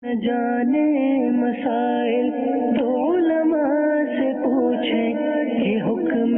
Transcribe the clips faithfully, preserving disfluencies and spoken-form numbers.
جانے مسائل تو علماء سے پوچھیں کہ حکم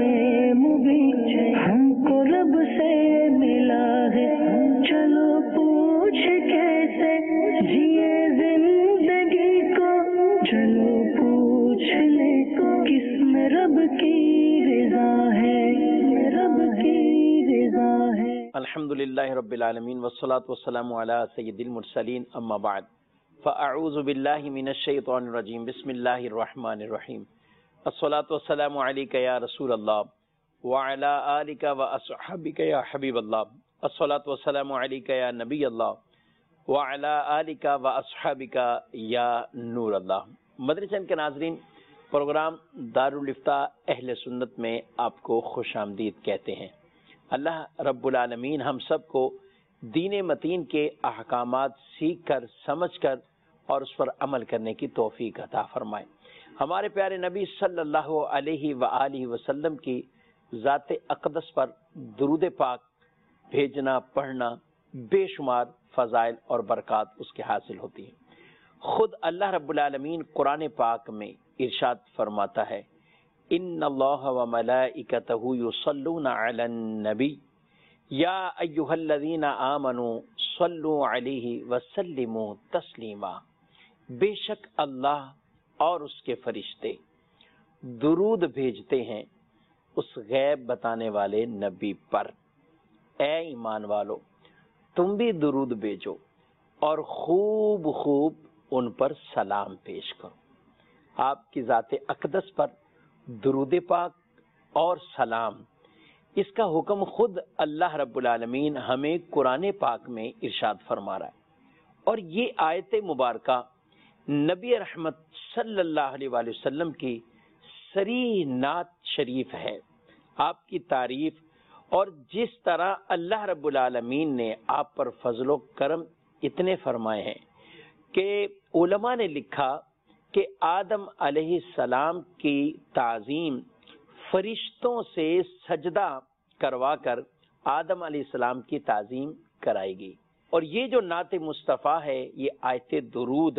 مبین ہم کو رب سے ملا ہے، چلو پوچھ کیسے جیے زندگی کو، چلو پوچھ لے کس میں رب کی رضا ہے، رب کی رضا ہے۔ الحمدللہ رب العالمین والصلاة والسلام علی سید المرسلین، اما بعد فاعوذ باللہ من الشیطان الرجیم، بسم اللہ الرحمن الرحیم، الصلاة والسلام علیک یا رسول اللہ وعلی آلک واصحابک یا حبیب اللہ، الصلاة والسلام علیک یا نبی اللہ وعلی آلک واصحابک یا نور اللہ۔ مدنی چینل کے ناظرین، پروگرام دارالافتاء اہل سنت میں آپ کو خوش آمدید کہتے ہیں۔ اللہ رب العالمین ہم سب کو دین متین کے احکامات سیکھ کر، سمجھ کر اور اس پر عمل کرنے کی توفیق عطا فرمائے۔ ہمارے پیارے نبی صلی اللہ علیہ وآلہ وسلم کی ذات اقدس پر درود پاک بھیجنا، پڑھنا بے شمار فضائل اور برکات اس کے حاصل ہوتی ہیں۔ خود اللہ رب العالمین قرآن پاک میں ارشاد فرماتا ہے، ان اللہ و ملائکتہ یصلون علی النبی یا ایہا الذین آمنوا صلوا علیہ وسلموا تسلیما، بے شک اللہ اور اس کے فرشتے درود بھیجتے ہیں اس غیب بتانے والے نبی پر۔ اے ایمان والو، تم بھی درود بھیجو اور خوب خوب ان پر سلام پیش کرو۔ آپ کی ذات اقدس پر درود پاک اور سلام، اس کا حکم خود اللہ رب العالمین ہمیں قرآن پاک میں ارشاد فرما رہا ہے، اور یہ آیت مبارکہ نبی رحمت صلی اللہ علیہ وآلہ وسلم کی صریح نعت شریف ہے۔ آپ کی تعریف اور جس طرح اللہ رب العالمین نے آپ پر فضل و کرم اتنے فرمائے ہیں کہ علماء نے لکھا کہ آدم علیہ السلام کی تعظیم فرشتوں سے سجدہ کروا کر آدم علیہ السلام کی تعظیم کرائے گی۔ اور یہ جو نعت مصطفیٰ ہے، یہ آیت درود،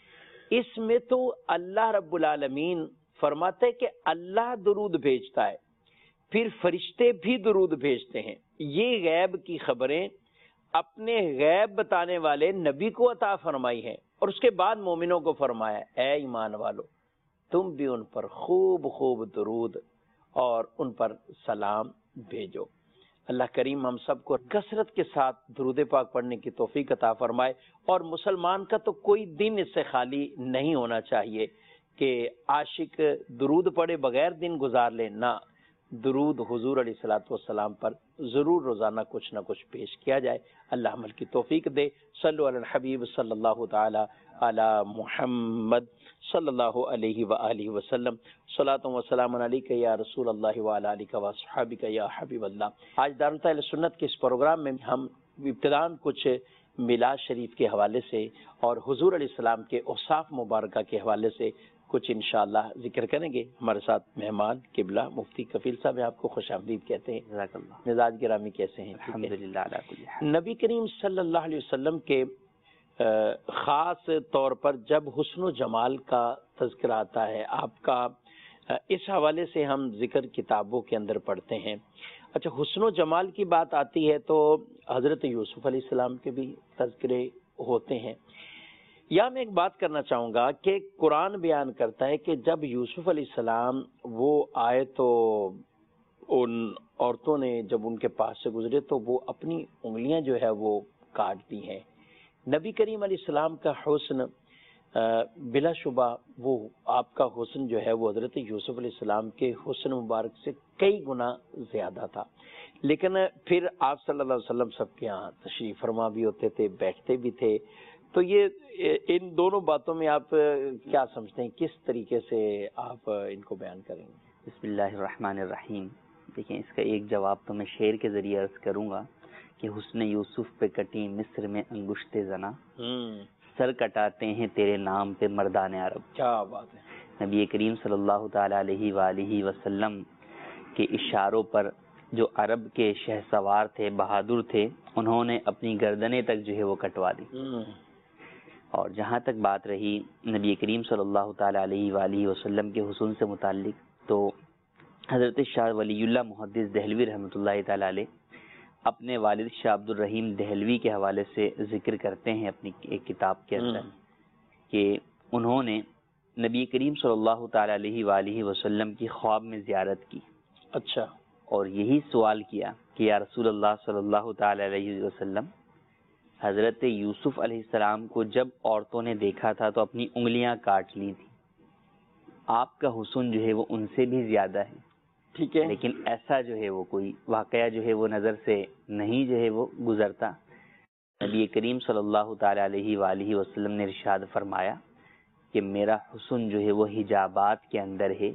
اس میں تو اللہ رب العالمین فرماتے ہیں کہ اللہ درود بھیجتا ہے، پھر فرشتے بھی درود بھیجتے ہیں۔ یہ غیب کی خبریں اپنے غیب بتانے والے نبی کو عطا فرمائی ہیں، اور اس کے بعد مومنوں کو فرمایا، اے ایمان والو، تم بھی ان پر خوب خوب درود اور ان پر سلام بھیجو۔ اللہ کریم ہم سب کو کثرت کے ساتھ درود پاک پڑھنے کی توفیق عطا فرمائے، اور مسلمان کا تو کوئی دن اس سے خالی نہیں ہونا چاہیے کہ عاشق درود پڑھے بغیر دن گزار لے، نہ، درود حضور علیہ الصلوۃ والسلام پر ضرور روزانہ کچھ نہ کچھ پیش کیا جائے۔ اللہ عمل کی توفیق دے۔ صلو علی الحبیب صلی اللہ تعالی علی محمد صلی اللہ علیہ وآلہ وسلم، صلاۃ و سلام علیک یا رسول اللہ وعلی آلک واصحابک یا حبیب اللہ۔ آج دارالفتاء اہل سنت کے اس پروگرام میں ہم ابتداً کچھ میلاد شریف کے حوالے سے اور حضور علیہ السلام کے اوصاف مبارکہ کے حوالے سے کچھ انشاءاللہ ذکر کریں گے۔ ہمارے ساتھ مہمان قبلہ مفتی کفیل صاحب ہیں، آپ کو خوش آمدید کہتے ہیں۔ جزاک اللہ۔ مزاج گرامی کیسے ہیں؟ الحمدللہ علی کل حال۔ نبی کریم صلی اللہ علیہ وسلم کے خاص طور پر جب حسن و جمال کا تذکرہ آتا ہے، آپ کا اس حوالے سے ہم ذکر کتابوں کے اندر پڑھتے ہیں۔ اچھا، حسن و جمال کی بات آتی ہے تو حضرت یوسف علیہ السلام کے بھی تذکرے ہوتے ہیں۔ یا میں ایک بات کرنا چاہوں گا کہ قرآن بیان کرتا ہے کہ جب یوسف علیہ السلام وہ آئے تو ان عورتوں نے جب ان کے پاس سے گزرے تو وہ اپنی انگلیاں جو ہے وہ کاٹ دی ہیں۔ نبی کریم علیہ السلام کا حسن بلا شبہ وہ آپ کا حسن جو ہے وہ حضرت یوسف علیہ السلام کے حسن مبارک سے کئی گنا زیادہ تھا، لیکن پھر آپ صلی اللہ علیہ وسلم سب کے یہاں تشریف فرما بھی ہوتے تھے، بیٹھتے بھی تھے۔ تو یہ ان دونوں باتوں میں آپ کیا سمجھتے ہیں، کس طریقے سے آپ ان کو بیان کریں گے؟ بسم اللہ الرحمن الرحیم۔ دیکھیں، اس کا ایک جواب تو میں شعر کے ذریعے عرض کروں گا کہ حسن یوسف پہ کٹی مصر میں انگشت زنا، سر کٹاتے ہیں تیرے نام پہ مردان عرب۔ کیا بات ہے۔ نبی کریم صلی اللہ تعالی علیہ وآلہ وسلم کے اشاروں پر جو عرب کے شہ سوار تھے، بہادر تھے، انہوں نے اپنی گردنیں تک جو ہے وہ کٹوا دی۔ اور جہاں تک بات رہی نبی کریم صلی اللہ تعالیٰ علیہ وآلہ وسلم کے حسن سے متعلق، تو حضرت شاہ ولی اللہ محدث دہلوی رحمۃ اللہ تعالیٰ علیہ اپنے والد شاہ عبد الرحیم دہلوی کے حوالے سے ذکر کرتے ہیں اپنی ایک کتاب کے اندر کہ انہوں نے نبی کریم صلی اللہ تعالیٰ علیہ وآلہ وسلم کی خواب میں زیارت کی. اچھا. اور یہی سوال کیا کہ یا رسول اللہ صلی اللہ تعالیٰ علیہ وسلم، حضرت یوسف علیہ السلام کو جب عورتوں نے دیکھا تھا تو اپنی انگلیاں کاٹ لی تھی، آپ کا حسن جو ہے وہ ان سے بھی زیادہ ہے. ٹھیک ہے. لیکن ایسا جو ہے وہ کوئی واقعہ جو ہے وہ نظر سے نہیں جو ہے وہ گزرتا. نبی کریم صلی اللہ تعالیٰ علیہ وآلہ وسلم نے ارشاد فرمایا کہ میرا حسن جو ہے وہ حجابات کے اندر ہے،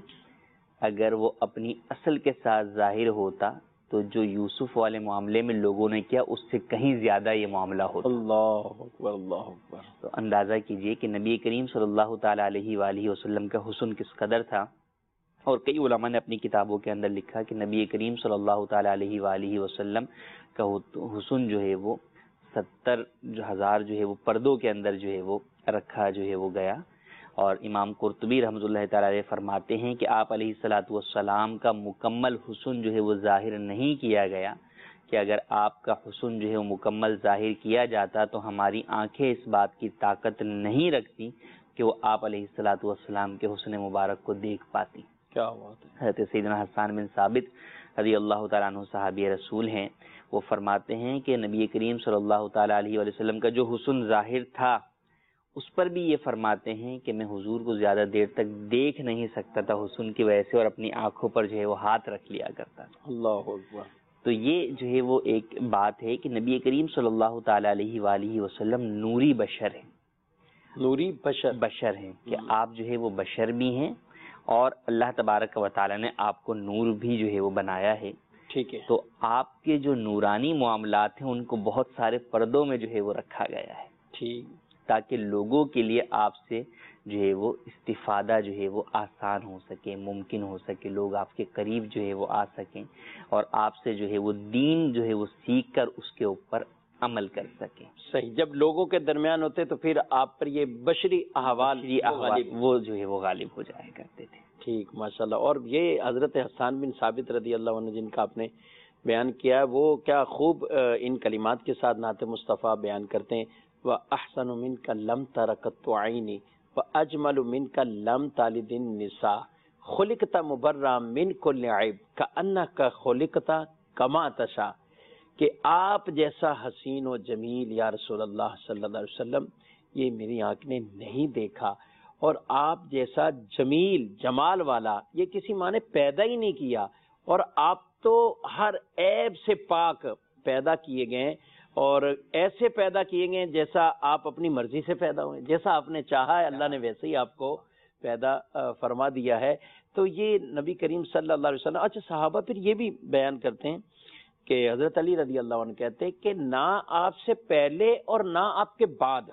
اگر وہ اپنی اصل کے ساتھ ظاہر ہوتا تو جو یوسف والے معاملے میں لوگوں نے کیا اس سے کہیں زیادہ یہ معاملہ ہوتا. اللہ اکبر اللہ اکبر. تو اندازہ کیجئے کہ نبی کریم صلی اللہ تعالیٰ علیہ وآلہ وسلم کا حسن کس قدر تھا. اور کئی علماء نے اپنی کتابوں کے اندر لکھا کہ نبی کریم صلی اللہ تعالیٰ علیہ وآلہ وسلم کا حسن جو ہے وہ ستر ہزار جو ہے وہ پردوں کے اندر جو ہے وہ رکھا جو ہے وہ گیا. اور امام قرطبی رحمۃ اللہ تعالیٰ علیہ فرماتے ہیں کہ آپ علیہ الصلاۃ والسلام کا مکمل حسن جو ہے وہ ظاہر نہیں کیا گیا، کہ اگر آپ کا حسن جو ہے وہ مکمل ظاہر کیا جاتا تو ہماری آنکھیں اس بات کی طاقت نہیں رکھتی کہ وہ آپ علیہ الصلاۃ والسلام کے حسن مبارک کو دیکھ پاتی. کیا بات ہے. حضرت سیدنا حسان بن ثابت رضی اللہ تعالیٰ عنہ صحابی رسول ہیں، وہ فرماتے ہیں کہ نبی کریم صلی اللہ تعالیٰ علیہ وآلہ وسلم کا جو حسن ظاہر تھا اس پر بھی یہ فرماتے ہیں کہ میں حضور کو زیادہ دیر تک دیکھ نہیں سکتا تھا حسن کی وجہ سے، اور اپنی آنکھوں پر جو ہے وہ ہاتھ رکھ لیا کرتا تھا. اللہ اکبر. تو یہ جو ہے وہ ایک بات ہے کہ نبی کریم صلی اللہ تعالیٰ علیہ وآلہ وسلم نوری بشر ہیں. نوری بشر بشر ہیں کہ آپ جو ہے وہ بشر بھی ہیں اور اللہ تبارک و تعالیٰ نے آپ کو نور بھی جو ہے وہ بنایا ہے. ٹھیک ہے. تو آپ کے جو نورانی معاملات ہیں ان کو بہت سارے پردوں میں جو ہے وہ رکھا گیا ہے. ٹھیک. تاکہ لوگوں کے لیے آپ سے جو ہے وہ استفادہ جو ہے وہ آسان ہو سکے، ممکن ہو سکے، لوگ آپ کے قریب جو ہے وہ آ سکیں اور آپ سے جو ہے وہ دین جو ہے وہ سیکھ کر اس کے اوپر عمل کر سکیں. صحیح. جب لوگوں کے درمیان ہوتے تو پھر آپ پر یہ بشری احوال بشری احوال وہ جو ہے وہ غالب ہو جایا کرتے تھے. ٹھیک. ماشاءاللہ. اور یہ حضرت حسان بن ثابت رضی اللہ عنہ جن کا آپ نے بیان کیا ہے، وہ کیا خوب ان کلمات کے ساتھ نعت مصطفیٰ بیان کرتے ہیں. وَأَحْسَنُ مِنْكَ لَمْ تَرَ قَطُّ عَيْنِي وَأَجْمَلُ مِنْكَ لَمْ تَلِدِ النِّسَاءُ خُلِقْتَ مُبَرًّا مِنْ كُلِّ عَيْبٍ كَأَنَّكَ خُلِقْتَ كَمَا تَشَاءُ. کہ آپ جیسا حسین و جمیل یا رسول اللہ صلی اللہ علیہ وسلم یہ میری آنکھ نے نہیں دیکھا، اور آپ جیسا جمیل جمال والا یہ کسی ماں نے پیدا ہی نہیں کیا، اور آپ تو ہر عیب سے پاک پیدا کیے گئے اور ایسے پیدا کیے گئے جیسا آپ اپنی مرضی سے پیدا ہوئے، جیسا آپ نے چاہا ہے اللہ نے ویسے ہی آپ کو پیدا فرما دیا ہے. تو یہ نبی کریم صلی اللہ علیہ وسلم. اچھا صحابہ پھر یہ بھی بیان کرتے ہیں کہ حضرت علی رضی اللہ عنہ کہتے ہیں کہ نہ آپ سے پہلے اور نہ آپ کے بعد،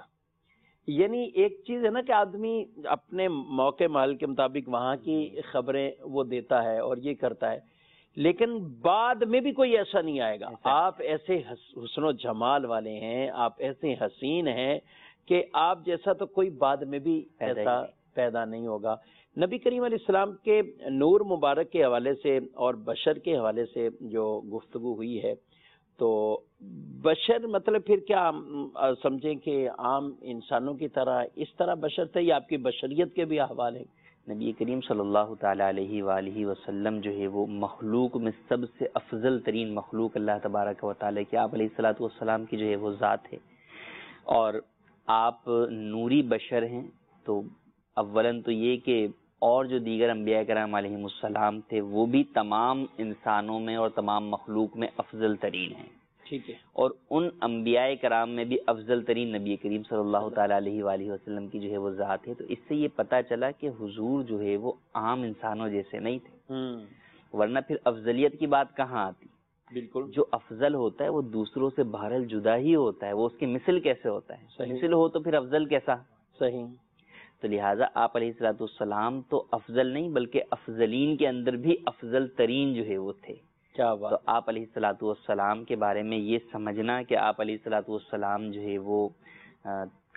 یعنی ایک چیز ہے نا کہ آدمی اپنے موقع محل کے مطابق وہاں کی خبریں وہ دیتا ہے اور یہ کرتا ہے، لیکن بعد میں بھی کوئی ایسا نہیں آئے گا. آپ ایسے حسن و جمال والے ہیں، آپ ایسے حسین ہیں کہ آپ جیسا تو کوئی بعد میں بھی ایسا پیدا نہیں ہوگا. نبی کریم علیہ السلام کے نور مبارک کے حوالے سے اور بشر کے حوالے سے جو گفتگو ہوئی ہے، تو بشر مطلب پھر کیا سمجھیں کہ عام انسانوں کی طرح اس طرح بشر تھے یا آپ کی بشریت کے بھی احوال ہیں؟ نبی کریم صلی اللہ تعالیٰ علیہ وآلہ وسلم جو ہے وہ مخلوق میں سب سے افضل ترین مخلوق اللہ تبارک و تعالیٰ کی آپ علیہ الصلاۃ والسلام کی جو ہے وہ ذات ہے، اور آپ نوری بشر ہیں. تو اولاً تو یہ کہ اور جو دیگر انبیاء کرام علیہم السلام تھے وہ بھی تمام انسانوں میں اور تمام مخلوق میں افضل ترین ہیں. ٹھیک ہے. اور ان انبیاء کرام میں بھی افضل ترین نبی کریم صلی اللہ تعالیٰ علیہ وآلہ وسلم کی جو ہے وہ ذات ہے. تو اس سے یہ پتہ چلا کہ حضور جو ہے وہ عام انسانوں جیسے نہیں تھے، ورنہ پھر افضلیت کی بات کہاں آتی. بالکل. جو افضل ہوتا ہے وہ دوسروں سے بہرحال جدا ہی ہوتا ہے، وہ اس کی مثل کیسے ہوتا ہے؟ مثل ہو تو پھر افضل کیسا؟ صحیح. تو لہٰذا آپ علیہ الصلاۃ والسلام تو افضل نہیں بلکہ افضلین کے اندر بھی افضل ترین جو ہے وہ تھے. کیا بات. تو آپ علیہ الصلاۃ والسلام کے بارے میں یہ سمجھنا کہ آپ علیہ الصلاۃ والسلام جو ہے وہ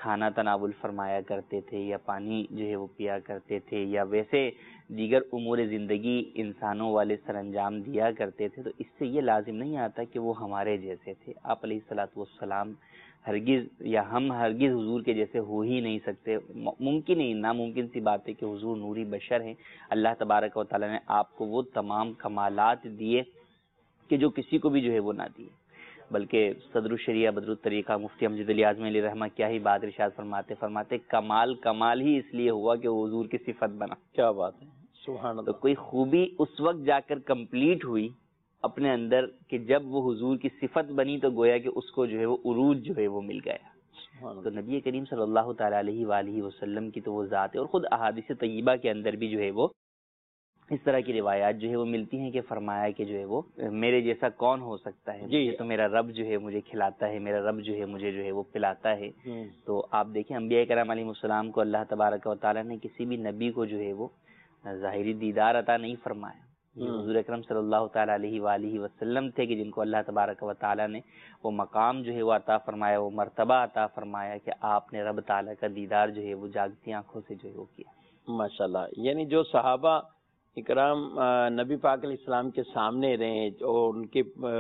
کھانا تناول فرمایا کرتے تھے یا پانی جو ہے وہ پیا کرتے تھے یا ویسے دیگر امور زندگی انسانوں والے سر انجام دیا کرتے تھے، تو اس سے یہ لازم نہیں آتا کہ وہ ہمارے جیسے تھے۔ آپ علیہ الصلوۃ والسلام ہرگز یا ہم ہرگز حضور کے جیسے ہو ہی نہیں سکتے، ممکن ہی ناممکن سی بات ہے کہ حضور نوری بشر ہیں۔ اللہ تبارک و تعالیٰ نے آپ کو وہ تمام کمالات دیے کہ جو کسی کو بھی جو ہے وہ نہ دیے، بلکہ صدر الشریعہ بدر الطریقہ مفتی امجد علی اعظمی علیہ رحمہ کیا ہی بات ارشاد فرماتے فرماتے کمال کمال ہی اس لیے ہوا کہ وہ حضور کی صفت بنا۔ کیا بات ہے، سبحان اللہ۔ تو کوئی خوبی اس وقت جا کر کمپلیٹ ہوئی اپنے اندر کہ جب وہ حضور کی صفت بنی، تو گویا کہ اس کو جو ہے وہ عروج جو ہے وہ مل گیا۔ تو نبی کریم صلی اللہ تعالیٰ علیہ وآلہ وسلم کی تو وہ ذات ہے، اور خود احادیث طیبہ کے اندر بھی جو ہے وہ اس طرح کی روایات جو ہے وہ ملتی ہیں کہ فرمایا کہ جو ہے وہ میرے جیسا کون ہو سکتا ہے، جی تو میرا رب جو ہے مجھے کھلاتا ہے، میرا رب جو ہے مجھے جو ہے وہ پلاتا ہے۔ تو آپ دیکھیں انبیاء کرام علیہ السلام کو اللہ تبارک و تعالیٰ نے کسی بھی نبی کو جو ہے وہ ظاہری دیدار عطا نہیں فرمایا۔ حضور اکرم صلی اللہ تعالیٰ علیہ وآلہ وسلم تھے کہ جن کو اللہ تبارک و تعالیٰ نے وہ مقام جو ہے وہ عطا فرمایا، وہ مرتبہ عطا فرمایا کہ آپ نے رب تعالیٰ کا دیدار جو ہے وہ جاگتی آنکھوں سے جو ہے وہ کیا۔ ماشاءاللہ، یعنی جو صحابہ اکرام نبی پاک علیہ السلام کے سامنے رہے اور ان کے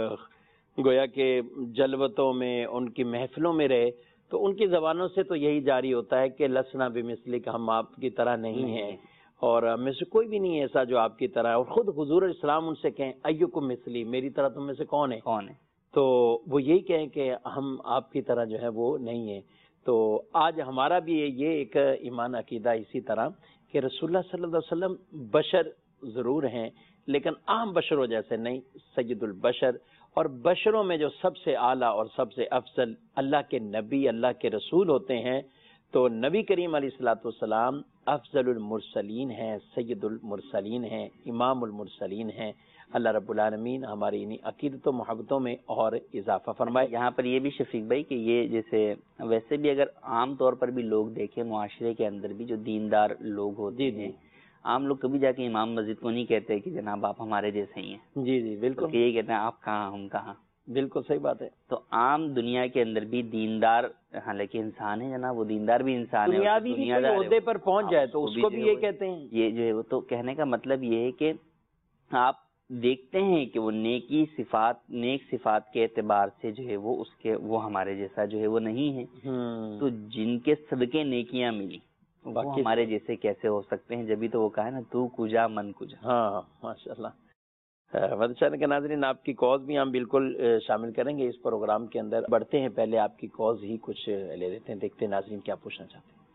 گویا کہ جلوتوں میں، ان کی محفلوں میں رہے، تو ان کی زبانوں سے تو یہی جاری ہوتا ہے کہ لسنا بمثلک، ہم آپ کی طرح نہیں ہیں، اور میں سے کوئی بھی نہیں ایسا جو آپ کی طرح ہے۔ اور خود حضور علیہ السلام ان سے کہیں ایکم مثلی، میری طرح تم میں سے کون ہے کون ہے تو وہ یہی کہیں کہ ہم آپ کی طرح جو ہے وہ نہیں ہیں۔ تو آج ہمارا بھی یہ ایک ایمان عقیدہ اسی طرح کہ رسول اللہ صلی اللہ علیہ وسلم بشر ضرور ہیں، لیکن عام بشروں جیسے نہیں، سید البشر، اور بشروں میں جو سب سے اعلیٰ اور سب سے افضل اللہ کے نبی، اللہ کے رسول ہوتے ہیں، تو نبی کریم علیہ الصلوۃ والسلام افضل المرسلین ہیں، سید المرسلین ہیں، امام المرسلین ہیں۔ اللہ رب العالمین ہماری انہی عقیدت و محبتوں میں اور اضافہ فرمائے۔ یہاں پر یہ بھی شفیق بھائی کہ یہ جیسے ویسے بھی اگر عام طور پر بھی لوگ دیکھیں معاشرے کے اندر بھی جو دیندار لوگ ہوتے ہیں، عام لوگ کبھی جا کے امام مسجد کو نہیں کہتے کہ جناب آپ ہمارے جیسے ہی ہیں۔ جی جی بالکل، یہ کہتے ہیں آپ کہاں ہم کہاں۔ بالکل صحیح بات ہے۔ تو عام دنیا کے اندر بھی دیندار حالانکہ انسان ہے جناب، وہ دیندار بھی انسان ہے، دنیا بھی کوئی عہدے پر پہنچ جائے تو اس کو بھی یہ کہتے ہیں۔ یہ جو ہے وہ تو کہنے کا مطلب یہ ہے کہ آپ دیکھتے ہیں کہ وہ نیکی صفات نیک صفات کے اعتبار سے جو ہے وہ اس کے وہ ہمارے جیسا جو ہے وہ نہیں ہے، تو جن کے صدقے نیکیاں ملی وہ ہمارے جیسے کیسے ہو سکتے ہیں؟ جبھی تو وہ کہا ہے نا تو کجا من کجا۔ ہاں ماشاء اللہ۔ چینل کے ناظرین، آپ کی کاز بھی ہم بالکل شامل کریں گے اس پروگرام کے اندر۔ بڑھتے ہیں، پہلے آپ کی کاز ہی کچھ لے لیتے ہیں، دیکھتے ہیں ناظرین کیا پوچھنا چاہتے ہیں۔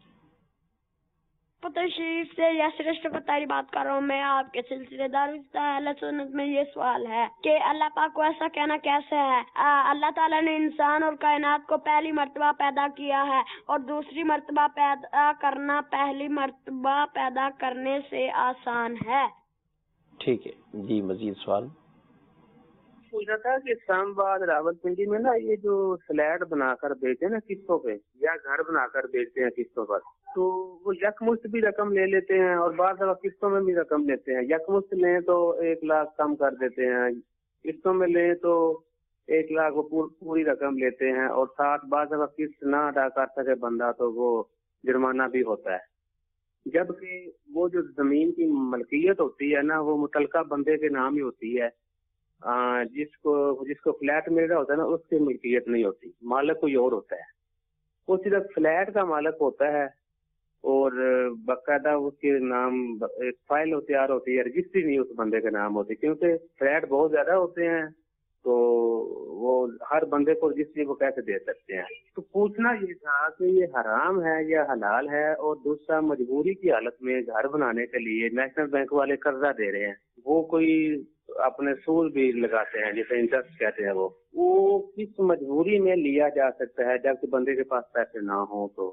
پتہ شریف سے یاسر اشرف اتاری بات کر رہا ہوں میں، آپ کے سلسلے دار اہل سنت میں یہ سوال ہے کہ اللہ پاک کو ایسا کہنا کیسے ہے؟ اللہ تعالیٰ نے انسان اور کائنات کو پہلی مرتبہ پیدا کیا ہے، اور دوسری مرتبہ پیدا کرنا پہلی مرتبہ پیدا کرنے سے آسان ہے۔ ٹھیک ہے جی، مزید سوال پوچھنا تھا کہ اسلام آباد راول پنڈی میں نا یہ جو فلیٹ بنا کر بیچتے ہیں نا قسطوں پہ، یا گھر بنا کر بیچتے ہیں قسطوں پر، تو وہ یکمشت بھی رقم لے لیتے ہیں اور بعض دفعہ قسطوں میں بھی رقم لیتے ہیں۔ یکمشت لیں تو ایک لاکھ کم کر دیتے ہیں، قسطوں میں لیں تو ایک لاکھ وہ پوری رقم لیتے ہیں، اور ساتھ بعض دفعہ قسط نہ ادا کر سکے بندہ تو وہ جرمانہ بھی ہوتا ہے۔ جبکہ وہ جو زمین کی ملکیت ہوتی ہے نا وہ متعلقہ بندے کے نام ہی ہوتی ہے، جس کو جس کو فلیٹ مل رہا ہوتا ہے نا اس کی ملکیت نہیں ہوتی، مالک کوئی اور ہوتا ہے۔ وہ صرف فلیٹ کا مالک ہوتا ہے اور باقاعدہ اس کے نام ایک فائل تیار ہوتی ہے، رجسٹری نہیں اس بندے کے نام ہوتی، کیونکہ فلیٹ بہت زیادہ ہوتے ہیں تو وہ ہر بندے کو رجسٹری کو کیسے دے سکتے ہیں۔ تو پوچھنا یہ تھا کہ یہ حرام ہے یا حلال ہے، اور دوسرا مجبوری کی حالت میں گھر بنانے کے لیے نیشنل بینک والے قرضہ دے رہے ہیں، وہ کوئی اپنے سود بھی لگاتے ہیں جیسے انٹرسٹ کہتے ہیں، وہ وہ کس مجبوری میں لیا جا سکتا ہے جبکہ بندے کے پاس پیسے نہ ہوں تو؟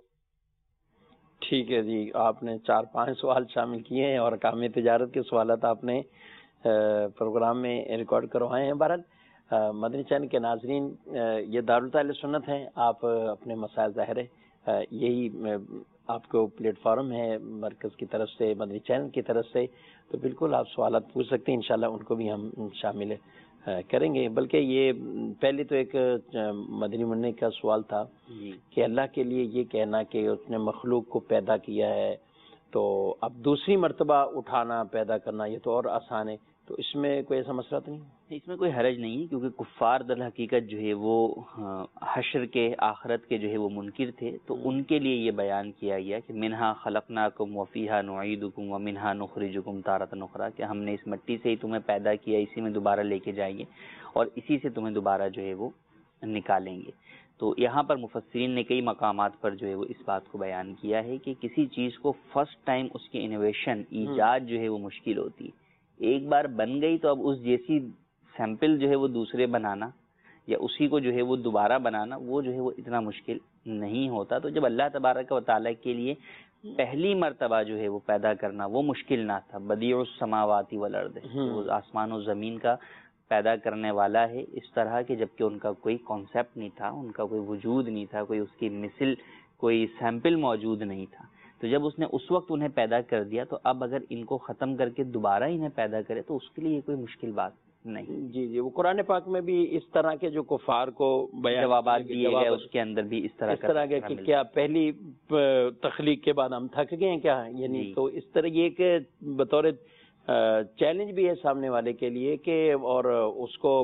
ٹھیک ہے جی، آپ نے چار پانچ سوال شامل کیے ہیں اور کام تجارت کے سوالات آپ نے پروگرام میں ریکارڈ کروائے ہیں۔ بہرحال مدنی چینل کے ناظرین، یہ دارالتعلیم سنت ہیں، آپ اپنے مسائل ظاہر ہے یہی آپ کو پلیٹ فارم ہے مرکز کی طرف سے، مدنی چینل کی طرف سے، تو بالکل آپ سوالات پوچھ سکتے ہیں، انشاءاللہ ان کو بھی ہم شامل کریں گے، بلکہ یہ پہلے تو ایک مدنی منع کا سوال تھا کہ اللہ کے لیے یہ کہنا کہ اس نے مخلوق کو پیدا کیا ہے تو اب دوسری مرتبہ اٹھانا پیدا کرنا یہ تو اور آسان ہے، تو اس میں کوئی ایسا مسئلہ تو نہیں؟ اس میں کوئی حرج نہیں ہے، کیونکہ کفار در حقیقت جو ہے وہ حشر کے، آخرت کے جو ہے وہ منکر تھے، تو ان کے لیے یہ بیان کیا گیا کہ منہا خلقناکم وفیہا نعیدکم ومنہا نخرجکم تارۃ اخری، کہ ہم نے اس مٹی سے ہی تمہیں پیدا کیا، اسی میں دوبارہ لے کے جائیں گے اور اسی سے تمہیں دوبارہ جو ہے وہ نکالیں گے۔ تو یہاں پر مفسرین نے کئی مقامات پر جو ہے وہ اس بات کو بیان کیا ہے کہ کسی چیز کو فرسٹ ٹائم اس کی انوویشن، ایجاد جو ہے وہ مشکل ہوتی ہے، ایک بار بن گئی تو اب اس جیسی سیمپل جو ہے وہ دوسرے بنانا یا اسی کو جو ہے وہ دوبارہ بنانا وہ جو ہے وہ اتنا مشکل نہیں ہوتا۔ تو جب اللہ تبارک و تعالیٰ کے لیے پہلی مرتبہ جو ہے وہ پیدا کرنا وہ مشکل نہ تھا، بدیع السماوات والارض، وہ آسمان و زمین کا پیدا کرنے والا ہے اس طرح کہ جبکہ ان کا کوئی کانسیپٹ نہیں تھا، ان کا کوئی وجود نہیں تھا، کوئی اس کی مثل، کوئی سیمپل موجود نہیں تھا، تو جب اس نے اس وقت انہیں پیدا کر دیا تو اب اگر ان کو ختم کر کے دوبارہ انہیں پیدا کرے تو اس کے لیے کوئی مشکل بات نہیں۔ جی جی، وہ قرآن پاک میں بھی اس طرح کے جو کفار کو جوابات دیے گئے، اس کے اندر بھی اس طرح اس طرح کے کہ کیا پہلی تخلیق کے بعد ہم تھک گئے ہیں کیا، یعنی تو اس طرح یہ ایک بطور چیلنج بھی ہے سامنے والے کے لیے کہ اور اس کو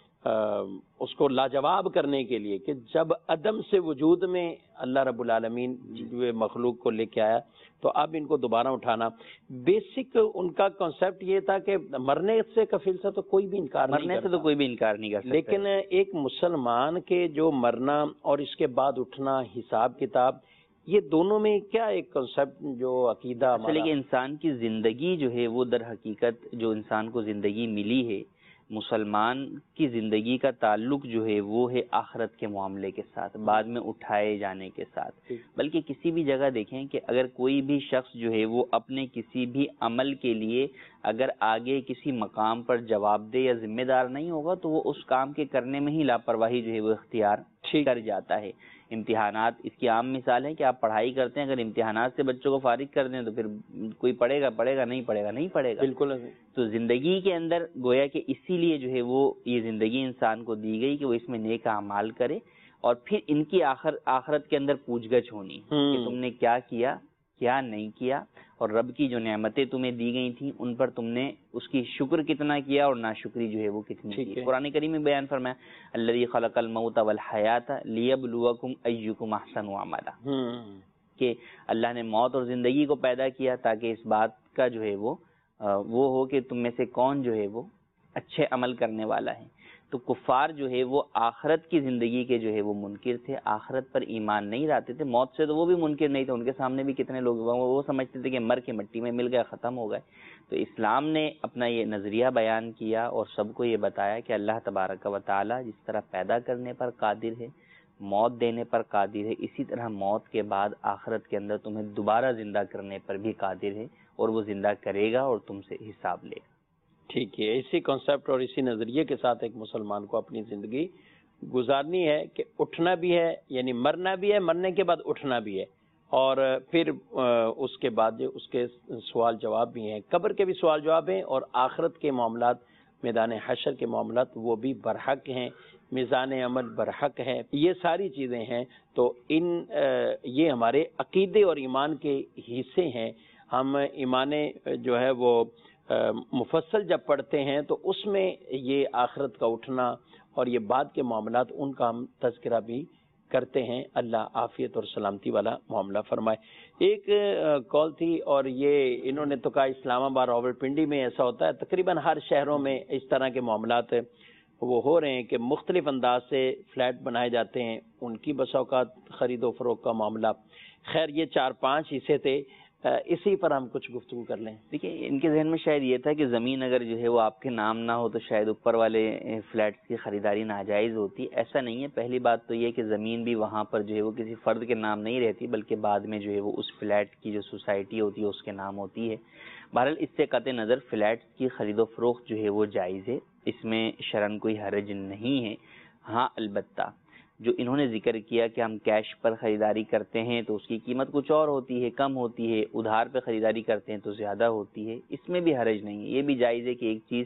اس کو لاجواب کرنے کے لیے کہ جب عدم سے وجود میں اللہ رب العالمین جو مخلوق کو لے کے آیا تو اب ان کو دوبارہ اٹھانا، بیسک ان کا کنسیپٹ یہ تھا کہ مرنے سے کفیل سے تو کوئی بھی انکار نہیں مرنے سے تو کوئی بھی انکار نہیں کر سکتا، لیکن ایک مسلمان کے جو مرنا اور اس کے بعد اٹھنا، حساب کتاب، یہ دونوں میں کیا ایک کنسیپٹ جو عقیدہ اصل ہے کہ انسان کی زندگی جو ہے وہ در حقیقت جو انسان کو زندگی ملی ہے، مسلمان کی زندگی کا تعلق جو ہے وہ ہے آخرت کے معاملے کے ساتھ، بعد میں اٹھائے جانے کے ساتھ۔ بلکہ کسی بھی جگہ دیکھیں کہ اگر کوئی بھی شخص جو ہے وہ اپنے کسی بھی عمل کے لیے اگر آگے کسی مقام پر جواب دہ یا ذمہ دار نہیں ہوگا تو وہ اس کام کے کرنے میں ہی لاپرواہی جو ہے وہ اختیار کر جاتا ہے۔ امتحانات اس کی عام مثال ہے کہ آپ پڑھائی کرتے ہیں، اگر امتحانات سے بچوں کو فارغ کر دیں تو پھر کوئی پڑھے گا پڑھے گا نہیں پڑھے گا نہیں پڑھے گا بالکل۔ تو زندگی کے اندر گویا کہ اسی لیے جو ہے وہ یہ زندگی انسان کو دی گئی کہ وہ اس میں نیک اعمال کرے اور پھر ان کی آخر آخرت کے اندر پوچھ گچھ ہونی کہ تم نے کیا کیا کیا نہیں کیا، اور رب کی جو نعمتیں تمہیں دی گئی تھیں ان پر تم نے اس کی شکر کتنا کیا اور ناشکری جو ہے وہ کتنی کی۔ قرآن کریم میں بیان فرمایا الذی خلق الموت والحیات لیبلوکم ایکم احسن عملا، کہ اللہ نے موت اور زندگی کو پیدا کیا تاکہ اس بات کا جو ہے وہ وہ ہو کہ تم میں سے کون جو ہے وہ اچھے عمل کرنے والا ہے۔ تو کفار جو ہے وہ آخرت کی زندگی کے جو ہے وہ منکر تھے، آخرت پر ایمان نہیں لاتے تھے، موت سے تو وہ بھی منکر نہیں تھے، ان کے سامنے بھی کتنے لوگ وہ سمجھتے تھے کہ مر کے مٹی میں مل گئے، ختم ہو گئے۔ تو اسلام نے اپنا یہ نظریہ بیان کیا اور سب کو یہ بتایا کہ اللہ تبارک و تعالی جس طرح پیدا کرنے پر قادر ہے، موت دینے پر قادر ہے، اسی طرح موت کے بعد آخرت کے اندر تمہیں دوبارہ زندہ کرنے پر بھی قادر ہے، اور وہ زندہ کرے گا اور تم سے حساب لے گا۔ ٹھیک ہے، اسی کانسیپٹ اور اسی نظریے کے ساتھ ایک مسلمان کو اپنی زندگی گزارنی ہے کہ اٹھنا بھی ہے، یعنی مرنا بھی ہے، مرنے کے بعد اٹھنا بھی ہے، اور پھر اس کے بعد جو اس کے سوال جواب بھی ہیں، قبر کے بھی سوال جواب ہیں، اور آخرت کے معاملات، میدان حشر کے معاملات وہ بھی برحق ہیں، میزان عمل برحق ہے، یہ ساری چیزیں ہیں۔ تو ان یہ ہمارے عقیدے اور ایمان کے حصے ہیں۔ ہم ایمان جو ہے وہ مفصل جب پڑھتے ہیں تو اس میں یہ آخرت کا اٹھنا اور یہ بعد کے معاملات ان کا ہم تذکرہ بھی کرتے ہیں۔ اللہ عافیت اور سلامتی والا معاملہ فرمائے۔ ایک کال تھی اور یہ انہوں نے تو کہا اسلام آباد راول پنڈی میں ایسا ہوتا ہے، تقریباً ہر شہروں میں اس طرح کے معاملات وہ ہو رہے ہیں کہ مختلف انداز سے فلیٹ بنائے جاتے ہیں، ان کی بسا اوقات خرید و فروخت کا معاملہ۔ خیر یہ چار پانچ حصے تھے، اسی پر ہم کچھ گفتگو کر لیں۔ دیکھیے ان کے ذہن میں شاید یہ تھا کہ زمین اگر جو ہے وہ آپ کے نام نہ ہو تو شاید اوپر والے فلیٹس کی خریداری ناجائز ہوتی، ایسا نہیں ہے۔ پہلی بات تو یہ کہ زمین بھی وہاں پر جو ہے وہ کسی فرد کے نام نہیں رہتی، بلکہ بعد میں جو ہے وہ اس فلیٹ کی جو سوسائٹی ہوتی ہے اس کے نام ہوتی ہے۔ بہرحال اس سے قطع نظر فلیٹس کی خرید و فروخت جو ہے وہ جائز ہے، اس میں شرعاً کوئی حرج نہیں ہے۔ ہاں البتہ جو انہوں نے ذکر کیا کہ ہم کیش پر خریداری کرتے ہیں تو اس کی قیمت کچھ اور ہوتی ہے، کم ہوتی ہے، ادھار پہ خریداری کرتے ہیں تو زیادہ ہوتی ہے، اس میں بھی حرج نہیں ہے۔ یہ بھی جائز ہے کہ ایک چیز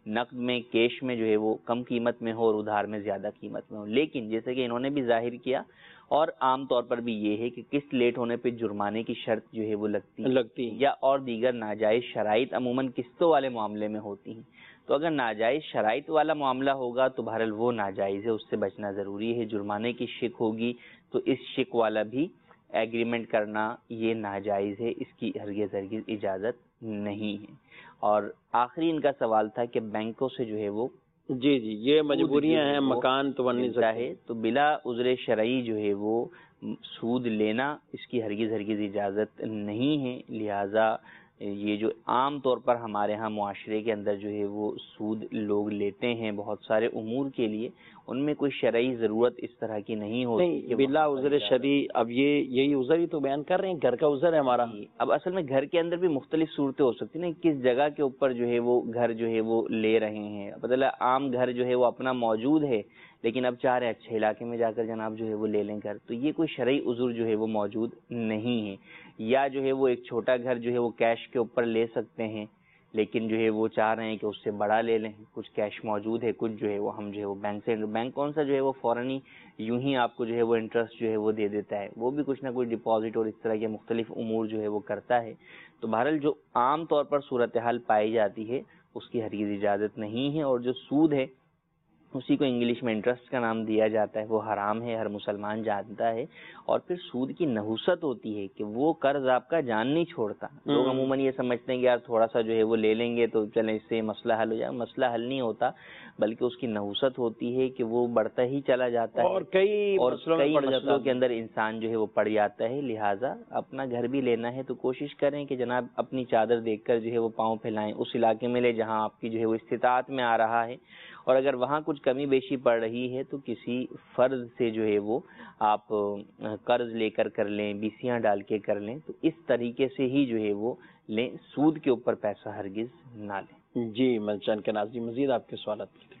نقد میں کیش میں جو ہے وہ کم قیمت میں ہو اور ادھار میں زیادہ قیمت میں ہو. لیکن جیسے کہ انہوں نے بھی ظاہر کیا اور عام طور پر بھی یہ ہے کہ قسط لیٹ ہونے پہ جرمانے کی شرط جو ہے وہ لگتی لگتی یا اور دیگر ناجائز شرائط عموماً قسطوں والے معاملے میں ہوتی ہیں. تو اگر ناجائز شرائط والا معاملہ ہوگا تو بہرحال وہ ناجائز ہے, اس سے بچنا ضروری ہے. جرمانے کی شک ہوگی تو اس شک والا بھی ایگریمنٹ کرنا یہ ناجائز ہے, اس کی ہرگز ہرگز اجازت نہیں ہے. اور آخری ان کا سوال تھا کہ بینکوں سے جو ہے وہ جی جی یہ مجبوریاں ہیں, مکان تو بن نہیں سکتا ہے, تو بلا عذر شرعی جو ہے وہ سود لینا اس کی ہرگز ہرگز اجازت نہیں ہے. لہذا یہ جو عام طور پر ہمارے ہاں معاشرے کے اندر جو ہے وہ سود لوگ لیتے ہیں بہت سارے امور کے لیے, ان میں کوئی شرعی ضرورت اس طرح کی نہیں ہوتی بلا عذر شرعی. اب یہ یہی عذر ہی تو بیان کر رہے ہیں, گھر کا عذر ہے ہمارا. اب اصل میں گھر کے اندر بھی مختلف صورتیں ہو سکتی ہیں, کس جگہ کے اوپر جو ہے وہ گھر جو ہے وہ لے رہے ہیں. مطلب عام گھر جو ہے وہ اپنا موجود ہے لیکن اب چاہ رہے ہیں اچھے علاقے میں جا کر جناب جو ہے وہ لے لیں گھر, تو یہ کوئی شرعی عذر جو ہے وہ موجود نہیں ہے. یا جو ہے وہ ایک چھوٹا گھر جو ہے وہ کیش کے اوپر لے سکتے ہیں لیکن جو ہے وہ چاہ رہے ہیں کہ اس سے بڑا لے لیں, کچھ کیش موجود ہے, کچھ جو ہے وہ ہم جو ہے وہ بینک سے, بینک کون سا جو ہے وہ فوراً ہی یوں ہی آپ کو جو ہے وہ انٹرسٹ جو ہے وہ دے دیتا ہے, وہ بھی کچھ نہ کچھ ڈپازٹ اور اس طرح کے مختلف امور جو ہے وہ کرتا ہے. تو بہرحال جو عام طور پر صورتحال پائی جاتی ہے اس کی ہرگز اجازت نہیں ہے. اور جو سود ہے اسی کو انگلش میں انٹرسٹ کا نام دیا جاتا ہے, وہ حرام ہے, ہر مسلمان جانتا ہے. اور پھر سود کی نحوست ہوتی ہے کہ وہ قرض آپ کا جان نہیں چھوڑتا. لوگ عموماً یہ سمجھتے ہیں کہ یار تھوڑا سا جو ہے وہ لے لیں گے تو چلیں اس سے مسئلہ حل ہو جائے. مسئلہ حل نہیں ہوتا بلکہ اس کی نحوست ہوتی ہے کہ وہ بڑھتا ہی چلا جاتا ہے اور کئی اور کئی مسئلوں مسئلوں کے اندر انسان جو ہے وہ پڑ جاتا ہے. لہٰذا اپنا گھر بھی لینا ہے تو کوشش کریں کہ جناب اپنی چادر دیکھ کر جو ہے وہ پاؤں پھیلائیں, اس علاقے میں لے جہاں آپ کی جو ہے وہ استطاعت میں آ رہا ہے. اور اگر وہاں کچھ کمی بیشی پڑ رہی ہے تو کسی فرض سے جو ہے وہ آپ قرض لے کر کر لیں, بیسیاں ڈال کے کر لیں, تو اس طریقے سے ہی جو ہے وہ لیں, سود کے اوپر پیسہ ہرگز نہ لیں. جی ملچان کے ناظرین مزید آپ کے سوالات کرتے ہیں.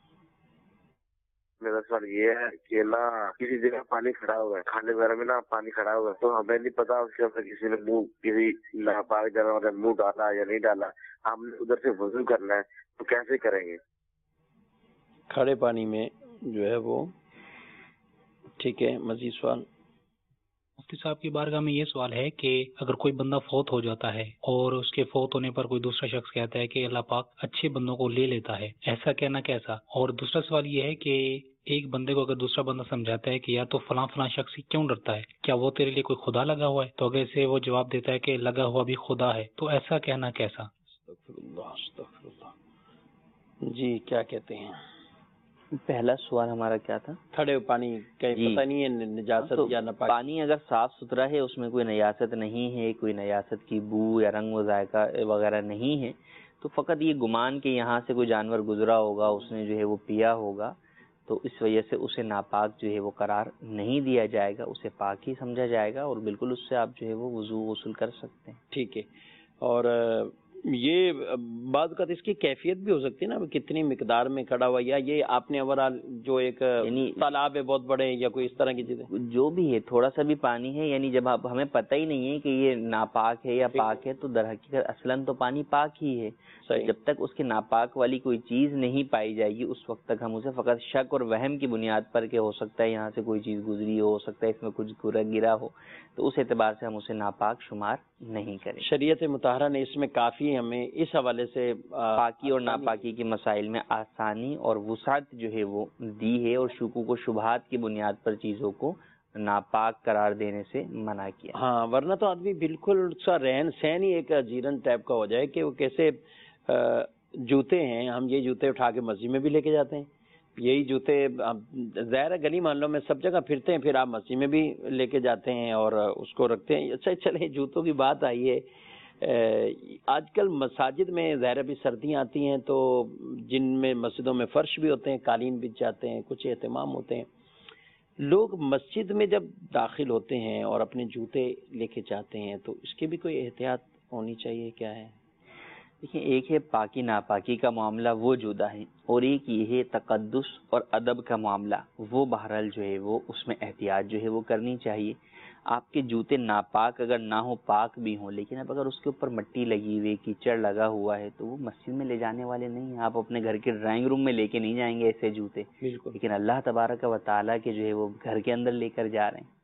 میرا سوال یہ ہے کہ نا کسی جگہ پانی کھڑا ہوا ہے, کھانے وغیرہ میں نا پانی کھڑا ہوا ہے, تو ہمیں نہیں پتا اس کے اندر کسی نے منہ کسی ناپاک جگہ میں منہ ڈالا یا نہیں ڈالا, ہم نے ادھر سے وضو کرنا ہے تو کیسے کریں گے؟ کھڑے پانی میں جو ہے وہ ٹھیک ہے. مزید سوال. مفتی صاحب کی بارگاہ میں یہ سوال ہے کہ اگر کوئی بندہ فوت ہو جاتا ہے اور اس کے فوت ہونے پر کوئی دوسرا شخص کہتا ہے کہ اللہ پاک اچھے بندوں کو لے لیتا ہے, ایسا کہنا کیسا؟ اور دوسرا سوال یہ ہے کہ ایک بندے کو اگر دوسرا بندہ سمجھاتا ہے کہ یا تو فلاں فلاں شخص کیوں ڈرتا ہے, کیا وہ تیرے لیے کوئی خدا لگا ہوا ہے؟ تو اگر سے وہ جواب دیتا ہے کہ لگا ہوا بھی خدا ہے, تو ایسا کہنا کیسا؟ استغفر اللہ استغفر اللہ. جی کیا کہتے ہیں؟ پہلا سوال ہمارا کیا تھا؟ کھڑے پانی کا پتہ نہیں ہے نجاست یا ناپاک. پانی اگر صاف ستھرا ہے, اس میں کوئی نجاست نہیں ہے, کوئی نجاست کی بو یا رنگ و ذائقہ وغیرہ نہیں ہے, تو فقط یہ گمان کہ یہاں سے کوئی جانور گزرا ہوگا, اس نے جو ہے وہ پیا ہوگا, تو اس وجہ سے اسے ناپاک جو ہے وہ قرار نہیں دیا جائے گا, اسے پاک ہی سمجھا جائے گا اور بالکل اس سے آپ جو ہے وہ وضو غسل کر سکتے ہیں. ٹھیک ہے. اور یہ بعض اوقات اس کی کیفیت بھی ہو سکتی ہے نا, کتنی مقدار میں کھڑا ہوا, یا یہ آپ نے اوورال جو ایک یعنی تالاب ہے بہت بڑے یا کوئی اس طرح کی چیزیں, جو بھی ہے تھوڑا سا بھی پانی ہے, یعنی جب آپ ہمیں پتہ ہی نہیں ہے کہ یہ ناپاک ہے یا پاک ہے, تو در حقیقت اصلاً تو پانی پاک ہی ہے. جب تک اس کے ناپاک والی کوئی چیز نہیں پائی جائے گی اس وقت تک ہم اسے فقط شک اور وہم کی بنیاد پر کہ ہو سکتا ہے یہاں سے کوئی چیز گزری ہو, ہو سکتا ہے اس میں کچھ گرا ہو, تو اس اعتبار سے ہم اسے ناپاک شمار نہیں کریں. شریعت مطہرہ نے اس میں کافی ہمیں اس حوالے سے پاکی اور ناپاکی کے مسائل میں آسانی اور وسعت جو ہے وہ دی ہے, اور شکوک و شبہات کی بنیاد پر چیزوں کو ناپاک قرار دینے سے منع کیا. ہاں, ورنہ تو آدمی بالکل سا رہن سہن ہی ایک جیرن ٹائپ کا ہو جائے کہ وہ کیسے جوتے ہیں, ہم یہ جوتے اٹھا کے مسجد میں بھی لے کے جاتے ہیں, یہی جوتے ظاہر گلی محلوں میں سب جگہ پھرتے ہیں, پھر آپ مسجد میں بھی لے کے جاتے ہیں اور اس کو رکھتے ہیں. اچھا چلے جوتوں کی بات آئی ہے, آج کل مساجد میں ظاہر بھی سردیاں آتی ہیں تو جن میں مسجدوں میں فرش بھی ہوتے ہیں, قالین بچ جاتے ہیں, کچھ اہتمام ہوتے ہیں, لوگ مسجد میں جب داخل ہوتے ہیں اور اپنے جوتے لے کے جاتے ہیں تو اس کی بھی کوئی احتیاط ہونی چاہیے, کیا ہے؟ دیکھیں, ایک ہے پاکی ناپاکی کا معاملہ, وہ جدا ہے, اور ایک یہ ہے تقدس اور ادب کا معاملہ, وہ بہرحال جو ہے وہ اس میں احتیاط جو ہے وہ کرنی چاہیے. آپ کے جوتے ناپاک اگر نہ ہو پاک بھی ہوں، لیکن اب اگر اس کے اوپر مٹی لگی ہوئی کیچڑ لگا ہوا ہے تو وہ مسجد میں لے جانے والے نہیں ہیں. آپ اپنے گھر کے ڈرائنگ روم میں لے کے نہیں جائیں گے ایسے جوتے، لیکن اللہ تبارک و تعالیٰ کے جو ہے وہ گھر کے اندر لے کر جا رہے ہیں.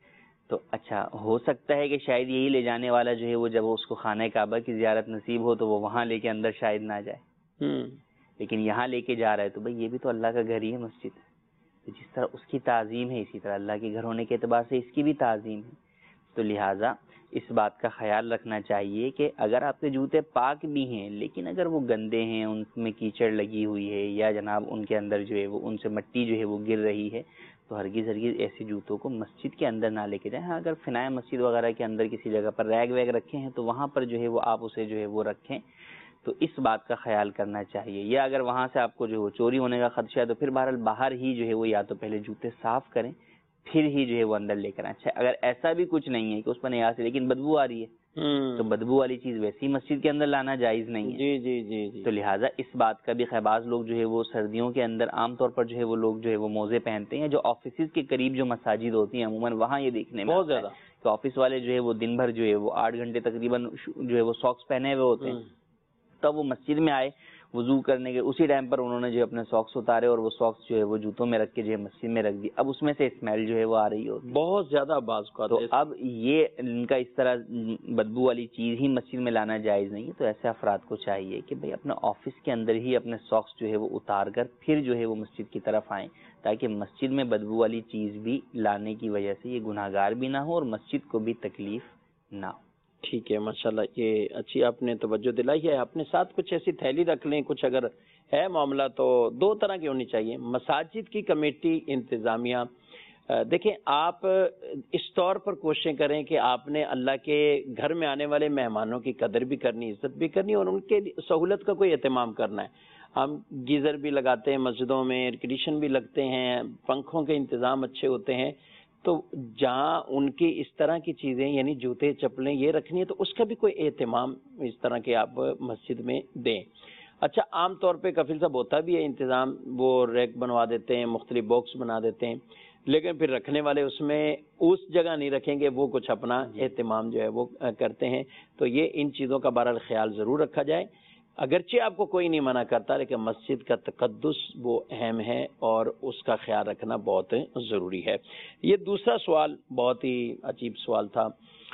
تو اچھا ہو سکتا ہے کہ شاید یہی لے جانے والا جو ہے وہ جب اس کو خانہ کعبہ کی زیارت نصیب ہو تو وہ وہاں لے کے اندر شاید نہ جائے، لیکن یہاں لے کے جا رہا ہے تو بھائی یہ بھی تو اللہ کا گھر ہی ہے مسجد. جس طرح اس کی تعظیم ہے اسی طرح اللہ کے گھر ہونے کے اعتبار سے اس کی بھی تعظیم ہے. تو لہٰذا اس بات کا خیال رکھنا چاہیے کہ اگر آپ کے جوتے پاک بھی ہیں لیکن اگر وہ گندے ہیں، ان میں کیچڑ لگی ہوئی ہے یا جناب ان کے اندر جو ہے وہ ان سے مٹی جو ہے وہ گر رہی ہے، تو ہرگز ہرگز ایسے جوتوں کو مسجد کے اندر نہ لے کے جائیں. ہاں اگر فنائے مسجد وغیرہ کے اندر کسی جگہ پر ریگ ویگ رکھے ہیں تو وہاں پر جو ہے وہ آپ اسے جو ہے وہ رکھیں، تو اس بات کا خیال کرنا چاہیے. یا اگر وہاں سے آپ کو جو ہے چوری ہونے کا خدشہ ہے تو پھر بہرحال باہر ہی جو ہے وہ یا تو پہلے جوتے صاف کریں پھر ہی جو ہے وہ اندر لے کر آئیں. اچھا اگر ایسا بھی کچھ نہیں ہے کہ اس پر نیاز ہے لیکن بدبو آ رہی ہے تو بدبو والی چیز ویسی مسجد کے اندر لانا جائز نہیں ہے. جی جی جی جی. تو لہٰذا اس بات کا بھی خیباز لوگ جو ہے وہ سردیوں کے اندر عام طور پر جو ہے وہ لوگ جو ہے وہ موزے پہنتے ہیں. جو آفیسز کے قریب جو مساجد ہوتی ہیں عموماً وہاں یہ دیکھنے میں بہت زیادہ کہ آفس والے جو ہے وہ دن بھر جو ہے وہ آٹھ گھنٹے تقریباً جو ہے وہ ساکس پہنے ہوئے ہوتے ہیں. تب وہ مسجد میں آئے وضو کرنے کے اسی ٹائم پر انہوں نے جو اپنے ساکس اتارے اور وہ ساکس جو ہے وہ جوتوں میں رکھ کے جو ہے مسجد میں رکھ دی. اب اس میں سے اسمیل جو ہے وہ آ رہی ہوتی ہے بہت زیادہ بعض کا. تو اب یہ ان کا اس طرح بدبو والی چیز ہی مسجد میں لانا جائز نہیں ہے. تو ایسے افراد کو چاہیے کہ بھئی اپنے آفس کے اندر ہی اپنے ساکس جو ہے وہ اتار کر پھر جو ہے وہ مسجد کی طرف آئیں تاکہ مسجد میں بدبو والی چیز بھی لانے کی وجہ سے یہ گناہ گار بھی نہ ہو اور مسجد کو بھی تکلیف نہ ہو. ٹھیک ہے ماشاءاللہ، یہ اچھی آپ نے توجہ دلائی ہے. اپنے ساتھ کچھ ایسی تھیلی رکھ لیں. کچھ اگر ہے معاملہ تو دو طرح کی ہونی چاہیے. مساجد کی کمیٹی انتظامیہ، دیکھیں آپ اس طور پر کوششیں کریں کہ آپ نے اللہ کے گھر میں آنے والے مہمانوں کی قدر بھی کرنی، عزت بھی کرنی اور ان کے سہولت کا کوئی اہتمام کرنا ہے. ہم گیزر بھی لگاتے ہیں مسجدوں میں، ایئر کنڈیشن بھی لگتے ہیں، پنکھوں کے انتظام اچھے ہوتے ہیں. تو جہاں ان کی اس طرح کی چیزیں یعنی جوتے چپلیں یہ رکھنی ہے تو اس کا بھی کوئی اہتمام اس طرح کے آپ مسجد میں دیں. اچھا عام طور پہ کفیل صاحب ہوتا بھی ہے انتظام، وہ ریک بنوا دیتے ہیں، مختلف باکس بنا دیتے ہیں، لیکن پھر رکھنے والے اس میں اس جگہ نہیں رکھیں گے، وہ کچھ اپنا اہتمام جو ہے وہ کرتے ہیں. تو یہ ان چیزوں کا بہرحال خیال ضرور رکھا جائے. اگرچہ آپ کو کوئی نہیں منع کرتا لیکن مسجد کا تقدس وہ اہم ہے اور اس کا خیال رکھنا بہت ضروری ہے. یہ دوسرا سوال بہت ہی عجیب سوال تھا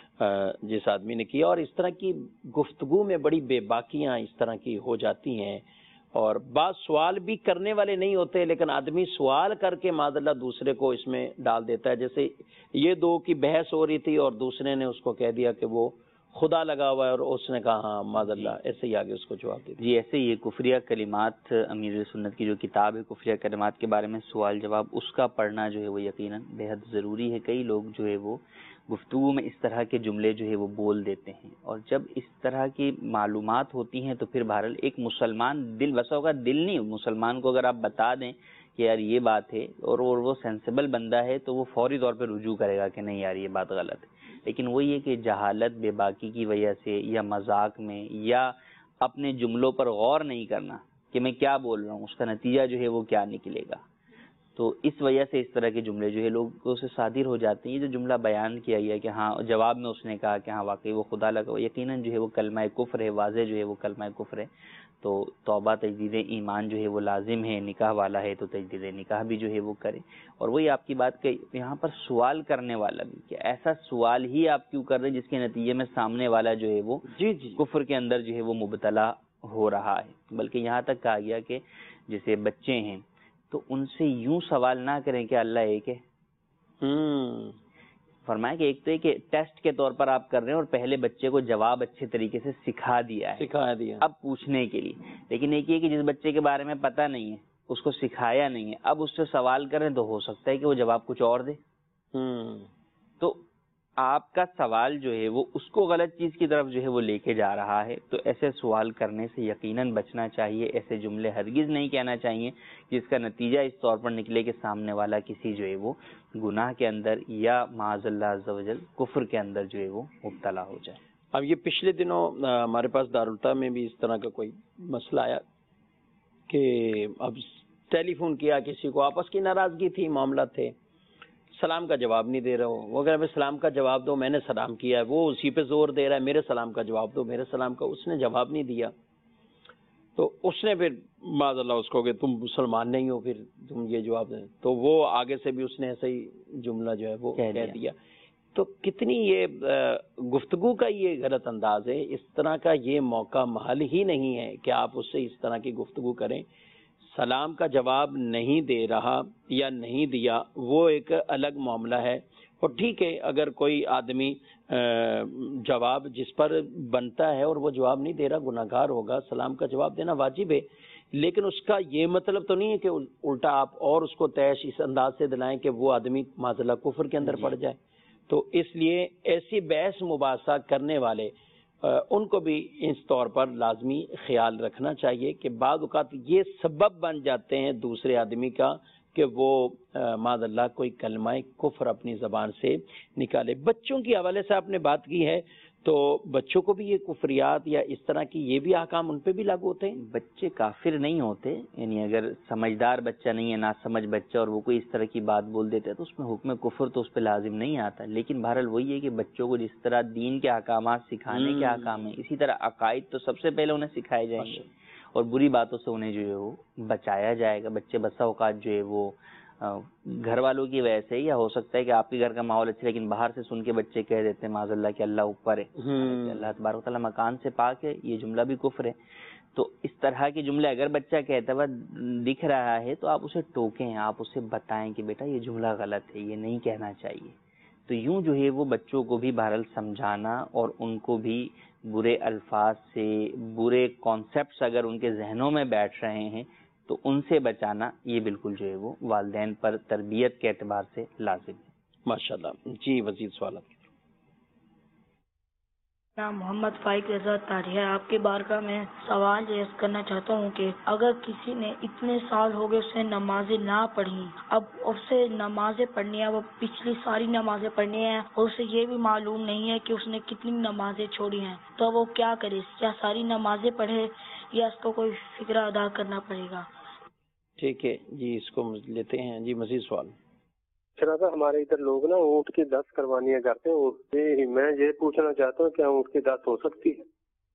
جس آدمی نے کیا، اور اس طرح کی گفتگو میں بڑی بے باکیاں اس طرح کی ہو جاتی ہیں اور بعض سوال بھی کرنے والے نہیں ہوتے لیکن آدمی سوال کر کے معاذ اللہ دوسرے کو اس میں ڈال دیتا ہے. جیسے یہ دو کی بحث ہو رہی تھی اور دوسرے نے اس کو کہہ دیا کہ وہ خدا لگا ہوا ہے اور اس نے کہا ہاں معاذ اللہ، ایسے ہی آگے اس کو جواب دے دیا. جی ایسے یہ کفریہ کلمات، امیر سنت کی جو کتاب ہے کفریہ کلمات کے بارے میں سوال جواب، اس کا پڑھنا جو ہے وہ یقیناً بے حد ضروری ہے. کئی لوگ جو ہے وہ گفتگو میں اس طرح کے جملے جو ہے وہ بول دیتے ہیں اور جب اس طرح کی معلومات ہوتی ہیں تو پھر بہرحال ایک مسلمان دل بسا ہوگا دل نہیں، مسلمان کو اگر آپ بتا دیں کہ یار یہ بات ہے اور وہ سینسیبل بندہ ہے تو وہ فوری طور پہ رجوع کرے گا کہ نہیں یار یہ بات غلط ہے. لیکن وہ یہ کہ جہالت بے باکی کی وجہ سے یا مذاق میں یا اپنے جملوں پر غور نہیں کرنا کہ میں کیا بول رہا ہوں، اس کا نتیجہ جو ہے وہ کیا نکلے گا، تو اس وجہ سے اس طرح کے جملے جو ہے لوگوں سے صادر ہو جاتے ہیں. یہ جو جملہ بیان کیا گیا کہ ہاں جواب میں اس نے کہا کہ ہاں واقعی وہ خدا لگا، یقیناً جو ہے وہ کلمہ کفر ہے، واضح جو ہے وہ کلمہ کفر ہے. تو توبہ تجدید ایمان جو ہے وہ لازم ہے. نکاح والا ہے تو تجدید نکاح بھی جو ہے وہ کرے. اور وہی آپ کی بات کہ یہاں پر سوال کرنے والا بھی کہ ایسا سوال ہی آپ کیوں کر رہے ہیں جس کے نتیجے میں سامنے والا جو ہے وہ جی جی کفر کے اندر جو ہے وہ مبتلا ہو رہا ہے. بلکہ یہاں تک کہا گیا کہ جیسے بچے ہیں تو ان سے یوں سوال نہ کریں کہ اللہ ایک ہے. ہوں فرمایا کہ ایک تو کہ ٹیسٹ کے طور پر آپ کر رہے ہیں اور پہلے بچے کو جواب اچھے طریقے سے سکھا دیا ہے سکھا دیا اب پوچھنے کے لیے. لیکن ایک یہ کہ جس بچے کے بارے میں پتہ نہیں ہے، اس کو سکھایا نہیں ہے، اب اس سے سوال کریں تو ہو سکتا ہے کہ وہ جواب کچھ اور دے. ہوں تو آپ کا سوال جو ہے وہ اس کو غلط چیز کی طرف جو ہے وہ لے کے جا رہا ہے. تو ایسے سوال کرنے سے یقیناً بچنا چاہیے. ایسے جملے ہرگز نہیں کہنا چاہیے جس کا نتیجہ اس طور پر نکلے کہ سامنے والا کسی جو ہے وہ گناہ کے اندر یا معاذ اللہ عز و جل کفر کے اندر جو ہے وہ مبتلا ہو جائے. اب یہ پچھلے دنوں ہمارے پاس دارالفتہ میں بھی اس طرح کا کوئی مسئلہ آیا کہ اب ٹیلی فون کیا کسی کو، آپس کی ناراضگی تھی، معاملہ تھے، سلام کا جواب نہیں دے رہا ہو، وہ اگر ہمیں سلام کا جواب دو، میں نے سلام کیا ہے، وہ اسی پہ زور دے رہا ہے میرے سلام کا جواب دو، میرے سلام کا، اس نے جواب نہیں دیا، تو اس نے پھر معاذ اللہ اس کو کہ تم مسلمان نہیں ہو، پھر تم یہ جواب دیں، تو وہ آگے سے بھی اس نے ایسا ہی جملہ جو ہے وہ کہہ دیا. تو کتنی یہ گفتگو کا یہ غلط انداز ہے، اس طرح کا یہ موقع محل ہی نہیں ہے کہ آپ اس سے اس طرح کی گفتگو کریں. سلام کا جواب نہیں دے رہا یا نہیں دیا وہ ایک الگ معاملہ ہے، اور ٹھیک ہے اگر کوئی آدمی جواب جس پر بنتا ہے اور وہ جواب نہیں دے رہا گناہ گار ہوگا، سلام کا جواب دینا واجب ہے، لیکن اس کا یہ مطلب تو نہیں ہے کہ الٹا آپ اور اس کو طیش اس انداز سے دلائیں کہ وہ آدمی معاذ اللہ کفر کے اندر پڑ جائے. تو اس لیے ایسی بحث مباحثہ کرنے والے ان کو بھی اس طور پر لازمی خیال رکھنا چاہیے کہ بعض اوقات یہ سبب بن جاتے ہیں دوسرے آدمی کا کہ وہ معاذ اللہ کوئی کلمہ کفر اپنی زبان سے نکالے. بچوں کی حوالے سے آپ نے بات کی ہے، تو بچوں کو بھی یہ کفریات یا اس طرح کی یہ بھی احکام ان پہ بھی لاگو ہوتے ہیں؟ بچے کافر نہیں ہوتے، یعنی اگر سمجھدار بچہ نہیں ہے، نا سمجھ بچہ، اور وہ کوئی اس طرح کی بات بول دیتا ہے تو اس میں حکم کفر تو اس پہ لازم نہیں آتا. لیکن بہرحال وہی ہے کہ بچوں کو جس طرح دین کے احکامات سکھانے کے احکام ہیں، اسی طرح عقائد تو سب سے پہلے انہیں سکھائے جائیں گے، اور بری باتوں سے انہیں جو ہے وہ بچایا جائے گا. بچے بسا اوقات جو ہے وہ گھر والوں کی وجہ سے، یا ہو سکتا ہے کہ آپ کے گھر کا ماحول اچھا لیکن باہر سے سن کے بچے کہہ دیتے ہیں معاذ اللہ کہ اللہ اوپر ہے، اللہ تبارک و تعالیٰ مکان سے پاک ہے، یہ جملہ بھی کفر ہے. تو اس طرح کے جملے اگر بچہ کہتا ہوا دکھ رہا ہے تو آپ اسے ٹوکیں، آپ اسے بتائیں کہ بیٹا یہ جملہ غلط ہے، یہ نہیں کہنا چاہیے. تو یوں جو ہے وہ بچوں کو بھی بہرحال سمجھانا، اور ان کو بھی برے الفاظ سے، برے کانسیپٹس اگر ان کے ذہنوں میں بیٹھ رہے ہیں تو ان سے بچانا، یہ بالکل جو ہے وہ والدین پر تربیت کے اعتبار سے لازم ہے. ماشاءاللہ. جی مزید سوالات. نام محمد فائق رضا طاہری ہے. آپ کے بارگاہ میں سوال ریز کرنا چاہتا ہوں کہ اگر کسی نے اتنے سال ہو گئے اسے نمازیں نہ پڑھی، اب اسے نمازیں پڑھنی ہے، وہ پچھلی ساری نمازیں پڑھنی ہیں، اور اسے یہ بھی معلوم نہیں ہے کہ اس نے کتنی نمازیں چھوڑی ہیں، تو وہ کیا کرے؟ کیا ساری نمازیں پڑھے یا اس کو کوئی فکرہ ادا کرنا پڑے گا؟ ٹھیک ہے جی، اس کو لیتے ہیں. جی مزید سوال. جناب ہمارے ادھر لوگ نا اونٹ کی دس قربانیاں کرتے ہیں، میں یہ پوچھنا چاہتا ہوں کیا اونٹ کی دس ہو سکتی ہے؟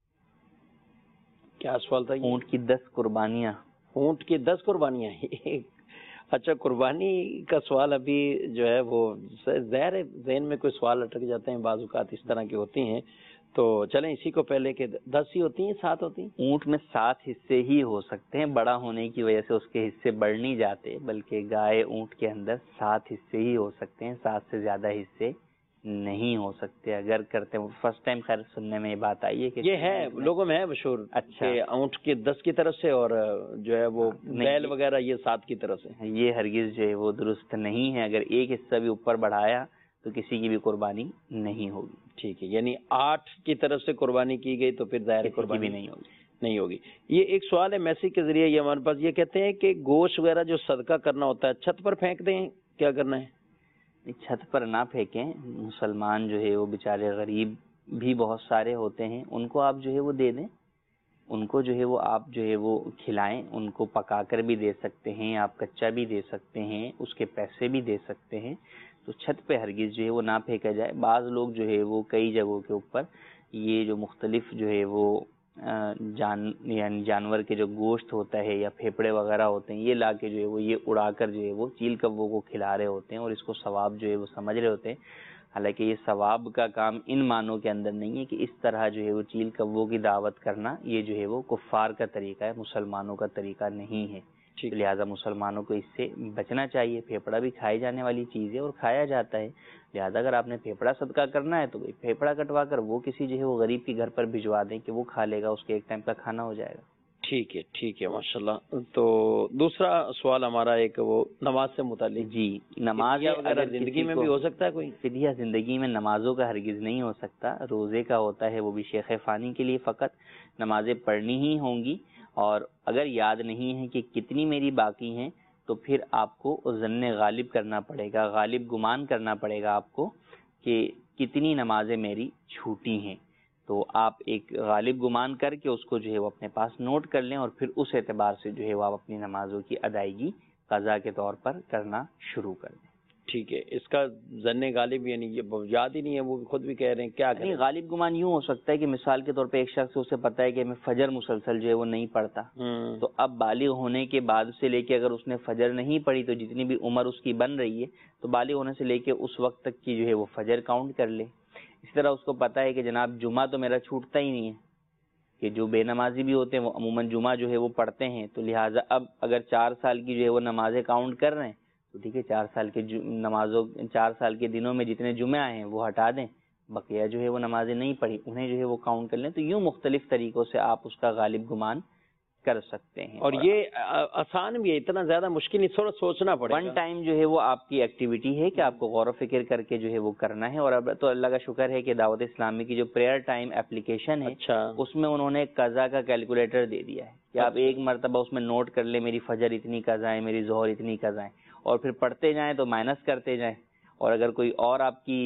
کیا سوال تھا؟ اونٹ کی دس قربانیاں. اونٹ کی دس قربانیاں اچھا، قربانی کا سوال ابھی جو ہے وہ ظاہر ہے ذہن میں کوئی سوال اٹک جاتے ہیں، بعض اوقات اس طرح کی ہوتی ہیں، تو چلیں اسی کو پہلے کہ دس ہی ہوتی ہیں سات ہوتی ہیں؟ اونٹ میں سات حصے ہی ہو سکتے ہیں، بڑا ہونے کی وجہ سے اس کے حصے بڑھ نہیں جاتے، بلکہ گائے اونٹ کے اندر سات حصے ہی ہو سکتے ہیں، سات سے زیادہ حصے نہیں ہو سکتے. اگر کرتے ہیں فرسٹ ٹائم خیر سننے میں یہ بات آئی ہے کہ یہ ہے لوگوں میں ہے مشہور، اچھا کہ اونٹ کے دس کی طرف سے اور جو ہے وہ بیل وغیرہ یہ سات کی طرف سے. یہ ہرگز جو ہے وہ درست نہیں ہے. اگر ایک حصہ بھی اوپر بڑھایا تو کسی کی بھی قربانی نہیں ہوگی. ٹھیک ہے، یعنی آٹھ کی طرف سے قربانی کی گئی تو پھر ظاہر قربانی بھی نہیں ہوگی نہیں ہوگی. یہ ایک سوال ہے میسیج کے ذریعے، یہ ہمارے پاس، یہ کہتے ہیں کہ گوشت وغیرہ جو صدقہ کرنا ہوتا ہے چھت پر پھینک دیں، کیا کرنا ہے؟ چھت پر نہ پھینکیں. مسلمان جو ہے وہ بیچارے غریب بھی بہت سارے ہوتے ہیں، ان کو آپ جو ہے وہ دے دیں، ان کو جو ہے وہ آپ جو ہے وہ کھلائیں. ان کو پکا کر بھی دے سکتے ہیں، آپ کچا بھی دے سکتے ہیں، اس کے پیسے بھی دے سکتے ہیں. تو چھت پہ ہرگز جو ہے وہ نہ پھینکا جائے. بعض لوگ جو ہے وہ کئی جگہوں کے اوپر یہ جو مختلف جو ہے وہ جان یعنی جانور کے جو گوشت ہوتا ہے یا پھیپڑے وغیرہ ہوتے ہیں، یہ لا کے جو ہے وہ یہ اڑا کر جو ہے وہ چیل کبوں کو کھلا رہے ہوتے ہیں، اور اس کو ثواب جو ہے وہ سمجھ رہے ہوتے ہیں. حالانکہ یہ ثواب کا کام ان معنوں کے اندر نہیں ہے کہ اس طرح جو ہے وہ چیل کبوں کی دعوت کرنا یہ جو ہے وہ کفار کا طریقہ ہے، مسلمانوں کا طریقہ نہیں ہے. لہٰذا مسلمانوں کو اس سے بچنا چاہیے. پھیپڑا بھی کھائی جانے والی چیز ہے اور کھایا جاتا ہے، لہٰذا اگر آپ نے پھیپڑا صدقہ کرنا ہے تو پھیپڑا کٹوا کر وہ کسی جو ہے وہ غریب کے گھر پر بھجوا دیں کہ وہ کھا لے گا، اس کے ایک ٹائم کا کھانا ہو جائے گا. ٹھیک ہے ٹھیک ہے ماشاءاللہ. تو دوسرا سوال ہمارا ایک وہ نماز سے متعلق. جی نماز اگر زندگی میں بھی ہو سکتا ہے کوئی فدیہ زندگی میں نمازوں کا ہرگز نہیں ہو سکتا. روزے کا ہوتا ہے، وہ بھی شیخ فانی کے لیے فقط. نمازیں پڑھنی ہی ہوں گی، اور اگر یاد نہیں ہے کہ کتنی میری باقی ہیں تو پھر آپ کو ظن غالب کرنا پڑے گا، غالب گمان کرنا پڑے گا آپ کو کہ کتنی نمازیں میری چھوٹی ہیں. تو آپ ایک غالب گمان کر کے اس کو جو ہے وہ اپنے پاس نوٹ کر لیں، اور پھر اس اعتبار سے جو ہے وہ آپ اپنی نمازوں کی ادائیگی قضا کے طور پر کرنا شروع کر دیں. ٹھیک ہے، اس کا ظن غالب یعنی یہ یاد ہی نہیں ہے، وہ خود بھی کہہ رہے ہیں کیا کریں؟ نہیں، غالب گمان یوں ہو سکتا ہے کہ مثال کے طور پہ ایک شخص اسے پتہ ہے کہ میں فجر مسلسل جو ہے وہ نہیں پڑھتا، تو اب بالغ ہونے کے بعد سے لے کے اگر اس نے فجر نہیں پڑھی تو جتنی بھی عمر اس کی بن رہی ہے تو بالغ ہونے سے لے کے اس وقت تک کی جو ہے وہ فجر کاؤنٹ کر لے۔ اس طرح اس کو پتہ ہے کہ جناب جمعہ تو میرا چھوٹتا ہی نہیں ہے، کہ جو بے نمازی بھی ہوتے ہیں وہ عموماً جمعہ جو ہے وہ پڑھتے ہیں، تو لہٰذا اب اگر چار سال کی جو ہے وہ نمازیں کاؤنٹ کر رہے ہیں تو ٹھیک ہے، چار سال کے نمازوں چار سال کے دنوں میں جتنے جمعے آئے ہیں وہ ہٹا دیں، بقیہ جو ہے وہ نمازیں نہیں پڑھی انہیں جو ہے وہ کاؤنٹ کر لیں۔ تو یوں مختلف طریقوں سے آپ اس کا غالب گمان کر سکتے ہیں، اور یہ آسان بھی ہے، اتنا زیادہ مشکل نہیں، تھوڑا سوچنا پڑے گا۔ ون ٹائم جو ہے وہ آپ کی ایکٹیویٹی ہے کہ آپ کو غور و فکر کر کے جو ہے وہ کرنا ہے۔ اور اب تو اللہ کا شکر ہے کہ دعوت اسلامی کی جو پریئر ٹائم اپلیکیشن ہے اس میں انہوں نے قضا کا کیلکولیٹر دے دیا ہے کہ آپ ایک مرتبہ اس میں نوٹ کر لیں میری فجر اتنی قضائیں، میری ظہر اتنی قضائیں، اور پھر پڑھتے جائیں تو مائنس کرتے جائیں، اور اگر کوئی اور آپ کی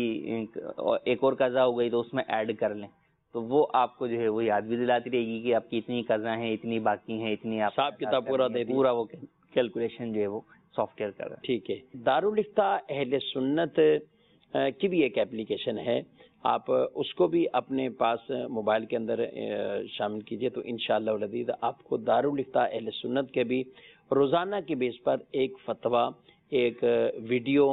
ایک اور قضا ہو گئی تو اس میں ایڈ کر لیں، تو وہ آپ کو جو ہے وہ یاد بھی دلاتی رہے گی کہ آپ کی اتنی قضا ہیں، اتنی باقی ہیں، اتنی آپ حساب کتاب پورا دے دی، پورا وہ کیلکولیشن جو ہے وہ سافٹ ویئر کر رہا ہے۔ ٹھیک ہے، دارالفتہ اہل سنت کی بھی ایک اپلیکیشن ہے، آپ اس کو بھی اپنے پاس موبائل کے اندر شامل کیجئے تو انشاءاللہ العزیز آپ کو دارالفتہ اہل سنت کے بھی روزانہ کی بیس پر ایک فتویٰ، ایک ویڈیو،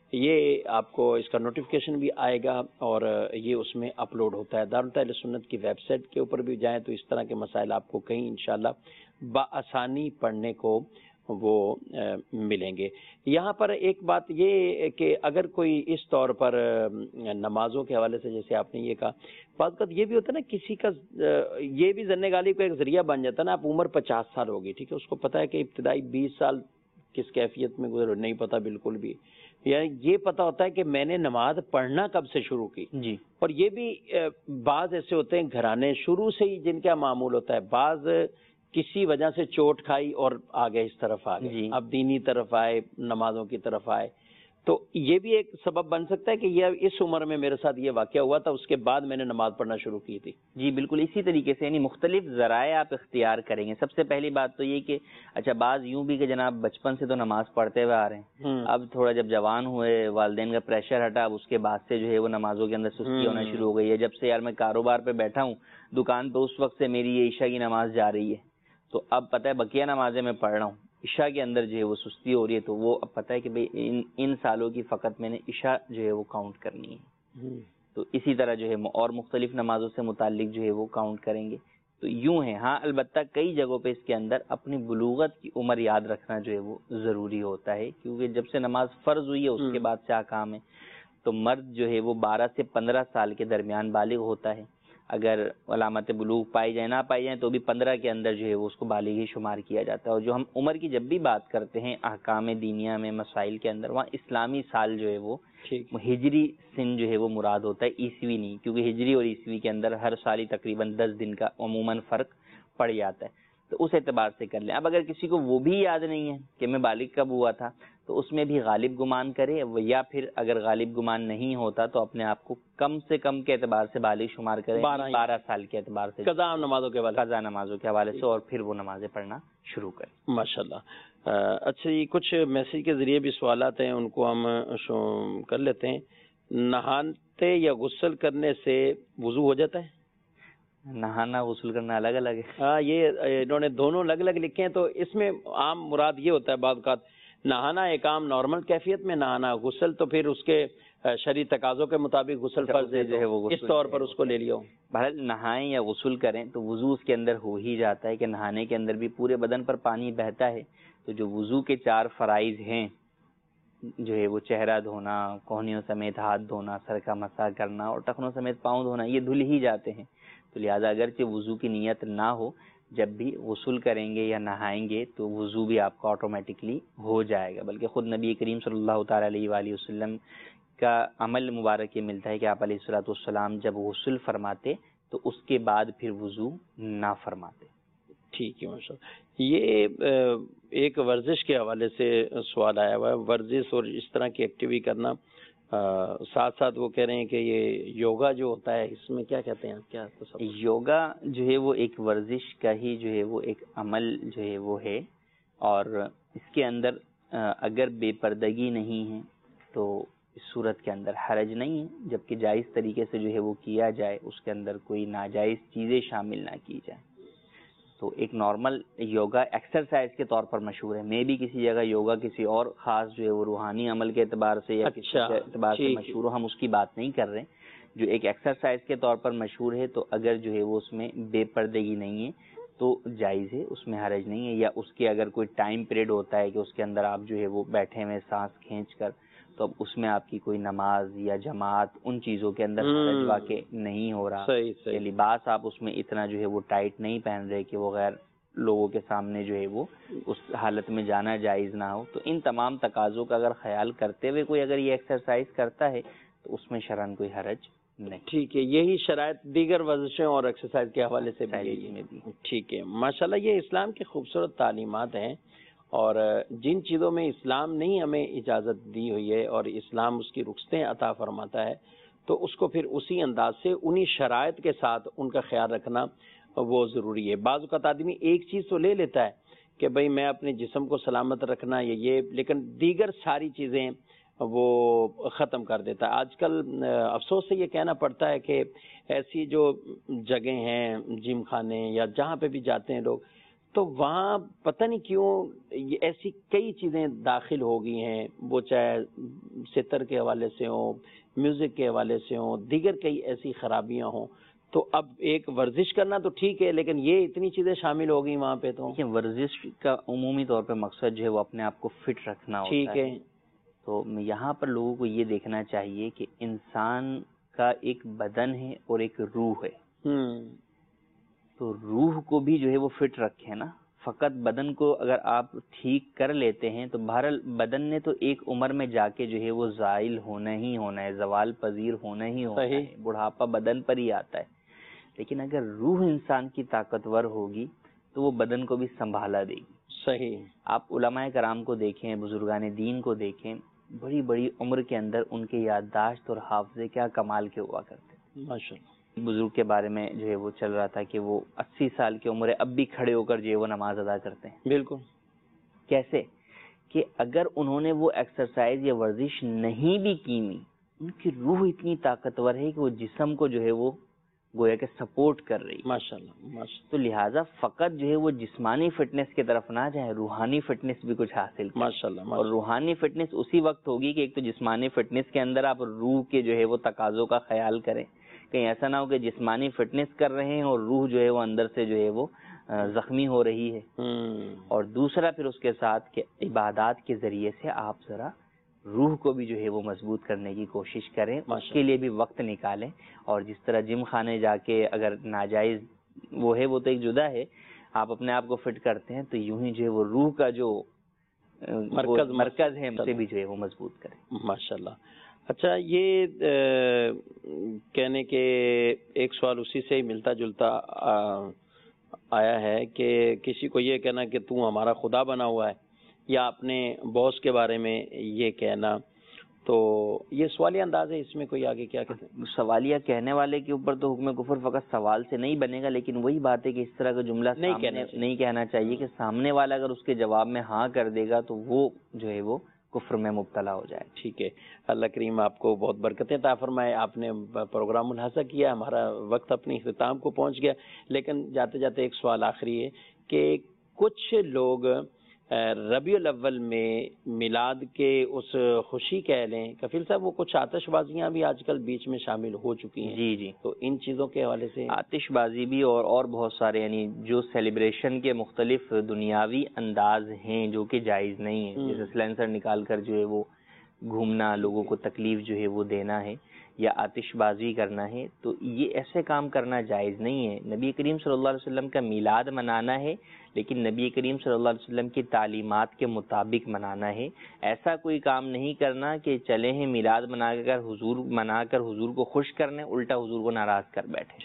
یہ آپ کو اس کا نوٹیفیکیشن بھی آئے گا اور یہ اس میں اپلوڈ ہوتا ہے۔ دارالفتہ اہل سنت کی ویب سائٹ کے اوپر بھی جائیں تو اس طرح کے مسائل آپ کو کہیں انشاءاللہ بآسانی پڑھنے کو وہ ملیں گے۔ یہاں پر ایک بات یہ کہ اگر کوئی اس طور پر نمازوں کے حوالے سے جیسے آپ نے یہ کہا، بعض اوقات یہ بھی ہوتا ہے نا کسی کا یہ بھی ظن غالب کا ایک ذریعہ بن جاتا ہے نا، آپ عمر پچاس سال ہوگی، ٹھیک ہے، اس کو پتہ ہے کہ ابتدائی بیس سال کس کیفیت میں گزرے نہیں پتہ بالکل بھی، یعنی یہ پتہ ہوتا ہے کہ میں نے نماز پڑھنا کب سے شروع کی جی۔ اور یہ بھی بعض ایسے ہوتے ہیں گھرانے شروع سے ہی جن کا معمول ہوتا ہے، بعض کسی وجہ سے چوٹ کھائی اور آگے اس طرف آ گئے، اب دینی طرف آئے، نمازوں کی طرف آئے، تو یہ بھی ایک سبب بن سکتا ہے کہ یہ اس عمر میں میرے ساتھ یہ واقعہ ہوا تھا، اس کے بعد میں نے نماز پڑھنا شروع کی تھی۔ جی بالکل اسی طریقے سے، یعنی مختلف ذرائع آپ اختیار کریں گے۔ سب سے پہلی بات تو یہ کہ اچھا بعض یوں بھی کہ جناب بچپن سے تو نماز پڑھتے ہوئے آ رہے ہیں، اب تھوڑا جب جوان ہوئے، والدین کا پریشر ہٹا، اب اس کے بعد سے جو ہے وہ نمازوں کے اندر سستی ہونا شروع ہو گئی ہے، جب سے یار میں کاروبار پہ بیٹھا ہوں دکان پہ، اس وقت سے میری یہ عشاء کی نماز جا رہی ہے، تو اب پتہ ہے بقیہ نمازیں میں پڑھ رہا ہوں، عشاء کے اندر جو ہے وہ سستی ہو رہی ہے، تو وہ اب پتہ ہے کہ بھئی ان ان سالوں کی فقط میں نے عشاء جو ہے وہ کاؤنٹ کرنی ہے، تو اسی طرح جو ہے اور مختلف نمازوں سے متعلق جو ہے وہ کاؤنٹ کریں گے۔ تو یوں ہے، ہاں البتہ کئی جگہوں پہ اس کے اندر اپنی بلوغت کی عمر یاد رکھنا جو ہے وہ ضروری ہوتا ہے، کیونکہ جب سے نماز فرض ہوئی ہے اس کے بعد سے احکام ہے، تو مرد جو ہے وہ بارہ سے پندرہ سال کے درمیان بالغ ہوتا ہے، اگر علامت بلوغ پائی جائے نہ پائی جائیں تو بھی پندرہ کے اندر جو ہے وہ اس کو بالغ ہی شمار کیا جاتا ہے۔ اور جو ہم عمر کی جب بھی بات کرتے ہیں احکام دینیہ میں مسائل کے اندر، وہاں اسلامی سال جو ہے وہ ہجری سن جو ہے وہ مراد ہوتا ہے، عیسوی نہیں، کیونکہ ہجری اور عیسوی کے اندر ہر سال ہی تقریباً دس دن کا عموماً فرق پڑ جاتا ہے، تو اس اعتبار سے کر لیں۔ اب اگر کسی کو وہ بھی یاد نہیں ہے کہ میں بالغ کب ہوا تھا تو اس میں بھی غالب گمان کرے، یا پھر اگر غالب گمان نہیں ہوتا تو اپنے آپ کو کم سے کم کے اعتبار سے بالغ شمار کرے، بارہ سال کے اعتبار سے، قضا نمازوں کے حوالے قضا نمازوں کے حوالے سے، اور پھر وہ نمازیں پڑھنا شروع کریں۔ ماشاءاللہ۔ اچھا یہ کچھ میسیج کے ذریعے بھی سوالات ہیں، ان کو ہم کر لیتے ہیں۔ نہاتے یا غسل کرنے سے وضو ہو جاتا ہے؟ نہانا غسل کرنا الگ الگ ہے، ہاں یہ انہوں نے دونوں الگ الگ لکھے ہیں، تو اس میں عام مراد یہ ہوتا ہے بعض اوقات نہانا ایک عام نارمل کیفیت میں نہانا، غسل تو پھر اس کے شرعی تقاضوں کے مطابق غسل فرض ہے جو ہے وہ اس طور پر اس کو لے لیا ہوں۔ بہرحال نہائیں یا غسل کریں تو وضو اس کے اندر ہو ہی جاتا ہے، کہ نہانے کے اندر بھی پورے بدن پر پانی بہتا ہے، تو جو وضو کے چار فرائض ہیں جو ہے وہ چہرہ دھونا، کوہنیوں سمیت ہاتھ دھونا، سر کا مسح کرنا اور ٹخنوں سمیت پاؤں دھونا، یہ دھل ہی جاتے ہیں، تو لہٰذا اگرچہ وضو کی نیت نہ ہو، جب بھی غسل کریں گے یا نہائیں گے تو وضو بھی آپ کا آٹومیٹکلی ہو جائے گا۔ بلکہ خود نبی کریم صلی اللہ تعالیٰ علیہ وآلہ وسلم کا عمل مبارک یہ ملتا ہے کہ آپ علیہ الصلوۃ والسلام جب غسل فرماتے تو اس کے بعد پھر وضو نہ فرماتے۔ ٹھیک ہے ماشاء اللہ۔ یہ ایک ورزش کے حوالے سے سوال آیا ہوا ہے، ورزش اور اس طرح کی ایکٹیویٹی کرنا، ساتھ ساتھ وہ کہہ رہے ہیں کہ یہ یوگا جو ہوتا ہے اس میں کیا کہتے ہیں؟ کیا یوگا جو ہے وہ ایک ورزش کا ہی جو ہے وہ ایک عمل جو ہے وہ ہے، اور اس کے اندر اگر بے پردگی نہیں ہے، تو اس صورت کے اندر حرج نہیں ہے، جبکہ جائز طریقے سے جو ہے وہ کیا جائے، اس کے اندر کوئی ناجائز چیزیں شامل نہ کی جائیں۔ تو ایک نارمل یوگا ایکسرسائز کے طور پر مشہور ہے، میں بھی کسی جگہ یوگا کسی اور خاص جو ہے وہ روحانی عمل کے اعتبار سے یا کسی اعتبار سے مشہور ہو، ہم اس کی بات نہیں کر رہے ہیں۔ جو ایک ایکسرسائز کے طور پر مشہور ہے تو اگر جو ہے وہ اس میں بے پردگی نہیں ہے تو جائز ہے، اس میں حرج نہیں ہے، یا اس کے اگر کوئی ٹائم پیریڈ ہوتا ہے کہ اس کے اندر آپ جو ہے وہ بیٹھے ہوئے سانس کھینچ کر، تو اب اس میں آپ کی کوئی نماز یا جماعت ان چیزوں کے اندر حرج واقع نہیں ہو رہا، کہ لباس آپ اس میں اتنا جو ہے وہ ٹائٹ نہیں پہن رہے کہ وہ غیر لوگوں کے سامنے جو ہے وہ اس حالت میں جانا جائز نہ ہو، تو ان تمام تقاضوں کا اگر خیال کرتے ہوئے کوئی اگر یہ ایکسرسائز کرتا ہے تو اس میں شرعاً کوئی حرج نہیں۔ ٹھیک ہے، یہی شرائط دیگر ورزشیں اور ایکسرسائز کے حوالے سے بھی میں بھی ٹھیک ہے۔ ماشاءاللہ یہ اسلام کی خوبصورت تعلیمات ہیں، اور جن چیزوں میں اسلام نے ہمیں اجازت دی ہوئی ہے اور اسلام اس کی رخصتیں عطا فرماتا ہے، تو اس کو پھر اسی انداز سے انہی شرائط کے ساتھ ان کا خیال رکھنا وہ ضروری ہے۔ بعض اوقات آدمی ایک چیز تو لے لیتا ہے کہ بھئی میں اپنے جسم کو سلامت رکھنا یا یہ، لیکن دیگر ساری چیزیں وہ ختم کر دیتا ہے۔ آج کل افسوس سے یہ کہنا پڑتا ہے کہ ایسی جو جگہیں ہیں، جم خانے یا جہاں پہ بھی جاتے ہیں لوگ، تو وہاں پتہ نہیں کیوں یہ ایسی کئی چیزیں داخل ہو گئی ہیں، وہ چاہے ستر کے حوالے سے ہوں، میوزک کے حوالے سے ہوں، دیگر کئی ایسی خرابیاں ہوں، تو اب ایک ورزش کرنا تو ٹھیک ہے، لیکن یہ اتنی چیزیں شامل ہو گئی وہاں پہ۔ تو ورزش کا عمومی طور پہ مقصد جو ہے وہ اپنے آپ کو فٹ رکھنا ہوتا ہے، ٹھیک ہے، تو یہاں پر لوگوں کو یہ دیکھنا چاہیے کہ انسان کا ایک بدن ہے اور ایک روح ہے، تو روح کو بھی جو ہے وہ فٹ رکھے نا، فقط بدن کو اگر آپ ٹھیک کر لیتے ہیں تو بہرحال بدن نے تو ایک عمر میں جا کے جو ہے وہ زائل ہونا ہی ہونا ہے، زوال پذیر ہونا ہی ہونا ہے، بڑھاپا بدن پر ہی آتا ہے، لیکن اگر روح انسان کی طاقتور ہوگی تو وہ بدن کو بھی سنبھالا دے گی۔ صحیح، آپ علماء کرام کو دیکھیں، بزرگان دین کو دیکھیں، بڑی بڑی عمر کے اندر ان کے یادداشت اور حافظے کیا کمال کے ہوا کرتے۔ ماشاءاللہ، بزرگ کے بارے میں جو ہے وہ چل رہا تھا کہ وہ اسی سال کی عمر ہے، اب بھی کھڑے ہو کر جو ہے وہ نماز ادا کرتے ہیں۔ بالکل، کیسے کہ اگر انہوں نے وہ ایکسرسائز یا ورزش نہیں بھی کی، ان کی روح اتنی طاقتور ہے کہ وہ جسم کو جو ہے وہ گویا کہ سپورٹ کر رہی ہے۔ ماشاءاللہ، ماشاءاللہ، تو لہٰذا فقط جو ہے وہ جسمانی فٹنس کی طرف نہ جائیں، روحانی فٹنس بھی کچھ حاصل کریں۔ ماشاءاللہ، اور روحانی فٹنس اسی وقت ہوگی کہ ایک تو جسمانی فٹنس کے اندر آپ روح کے جو ہے وہ تقاضوں کا خیال کریں، کہیں ایسا نہ ہو کہ جسمانی فٹنس کر رہے ہیں اور روح جو ہے وہ اندر سے جو ہے وہ زخمی ہو رہی ہے۔ اور دوسرا پھر اس کے ساتھ کہ عبادات کے ذریعے سے آپ ذرا روح کو بھی جو ہے وہ مضبوط کرنے کی کوشش کریں، اس کے لیے بھی وقت نکالیں، اور جس طرح جم خانے جا کے اگر ناجائز وہ ہے وہ تو ایک جدا ہے، آپ اپنے آپ کو فٹ کرتے ہیں تو یوں ہی جو ہے وہ روح کا جو مرکز مرکز ہے اسے بھی جو ہے وہ مضبوط کریں۔ ماشاءاللہ۔ اچھا، یہ کہنے کے ایک سوال اسی سے ہی ملتا جلتا آیا ہے کہ کسی کو یہ کہنا کہ تو ہمارا خدا بنا ہوا ہے، یا اپنے باس کے بارے میں یہ کہنا، تو یہ سوالیہ انداز ہے، اس میں کوئی آگے کیا کہتے ہیں؟ سوالیہ کہنے والے کے اوپر تو حکم کفر فقط سوال سے نہیں بنے گا، لیکن وہی بات ہے کہ اس طرح کا جملہ نہیں کہنا نہیں کہنا چاہیے کہ سامنے والا اگر اس کے جواب میں ہاں کر دے گا تو وہ جو ہے وہ کفر میں مبتلا ہو جائے۔ ٹھیک ہے، اللہ کریم آپ کو بہت برکتیں عطا فرمائے۔ آپ نے پروگرام ملاحظہ کیا، ہمارا وقت اپنی اختتام کو پہنچ گیا، لیکن جاتے جاتے ایک سوال آخری ہے کہ کچھ لوگ ربیع الاول میں میلاد کے اس خوشی کہہ لیں، کفیل صاحب وہ کچھ آتش بازیاں بھی آج کل بیچ میں شامل ہو چکی ہیں، جی جی، تو ان چیزوں کے حوالے سے آتش بازی بھی اور اور بہت سارے یعنی جو سیلیبریشن کے مختلف دنیاوی انداز ہیں جو کہ جائز نہیں ہیں، جیسے سلینسر نکال کر جو ہے وہ گھومنا، لوگوں کو تکلیف جو ہے وہ دینا ہے یا آتش بازی کرنا ہے، تو یہ ایسے کام کرنا جائز نہیں ہے۔ نبی کریم صلی اللہ علیہ وسلم کا میلاد منانا ہے، لیکن نبی کریم صلی اللہ علیہ وسلم کی تعلیمات کے مطابق منانا ہے۔ ایسا کوئی کام نہیں کرنا کہ چلے ہیں میلاد منا کر حضور منا کر حضور کو خوش کرنے، الٹا حضور کو ناراض کر بیٹھے۔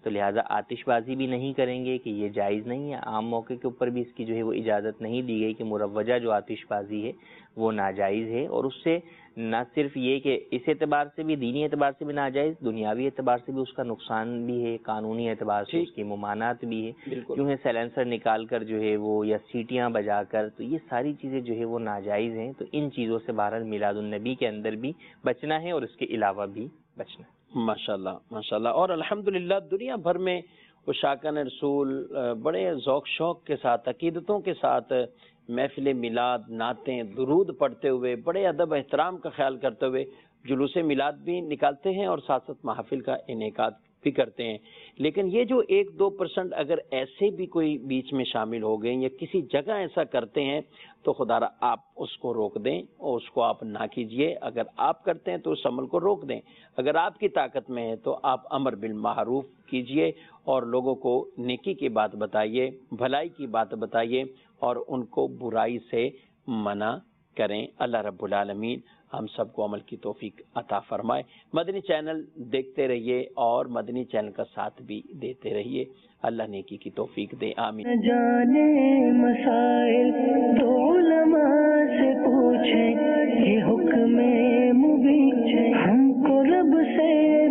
تو لہٰذا آتش بازی بھی نہیں کریں گے کہ یہ جائز نہیں ہے. عام موقع کے اوپر بھی اس کی جو ہے وہ اجازت نہیں دی گئی کہ مروجہ جو آتش بازی ہے وہ ناجائز ہے. اور اس سے نہ صرف یہ کہ اس اعتبار سے بھی، دینی اعتبار سے بھی ناجائز، دنیاوی اعتبار سے بھی اس کا نقصان بھی ہے، قانونی اعتبار سے اس کی ممانعت بھی ہے. کیوں ہے سیلنسر نکال کر جو ہے وہ یا سیٹیاں بجا کر، تو یہ ساری چیزیں جو ہے وہ ناجائز ہیں. تو ان چیزوں سے بہرحال میلاد النبی کے اندر بھی بچنا ہے اور اس کے علاوہ بھی بچنا ہے. ماشاءاللہ ماشاءاللہ. اور الحمدللہ دنیا بھر میں عشاقان رسول بڑے ذوق شوق کے ساتھ، عقیدتوں کے ساتھ محفل میلاد، نعتیں، درود پڑھتے ہوئے، بڑے ادب احترام کا خیال کرتے ہوئے جلوس میلاد بھی نکالتے ہیں اور ساتھ ساتھ محافل کا انعقاد بھی کرتے ہیں. لیکن یہ جو ایک دو پرسنٹ اگر ایسے بھی کوئی بیچ میں شامل ہو گئے یا کسی جگہ ایسا کرتے ہیں تو خدا را آپ اس کو روک دیں اور اس کو آپ نہ کیجئے. اگر آپ کرتے ہیں تو اس عمل کو روک دیں. اگر آپ کی طاقت میں ہے تو آپ امر بالمعروف کیجئے اور لوگوں کو نیکی کی بات بتائیے، بھلائی کی بات بتائیے اور ان کو برائی سے منع کریں. اللہ رب العالمین ہم سب کو عمل کی توفیق عطا فرمائے. مدنی چینل دیکھتے رہیے اور مدنی چینل کا ساتھ بھی دیتے رہیے. اللہ نیکی کی توفیق دے. آمین. جانے مسائل تو علماء سے پوچھیں، یہ حکم مبین ہم کو رب سے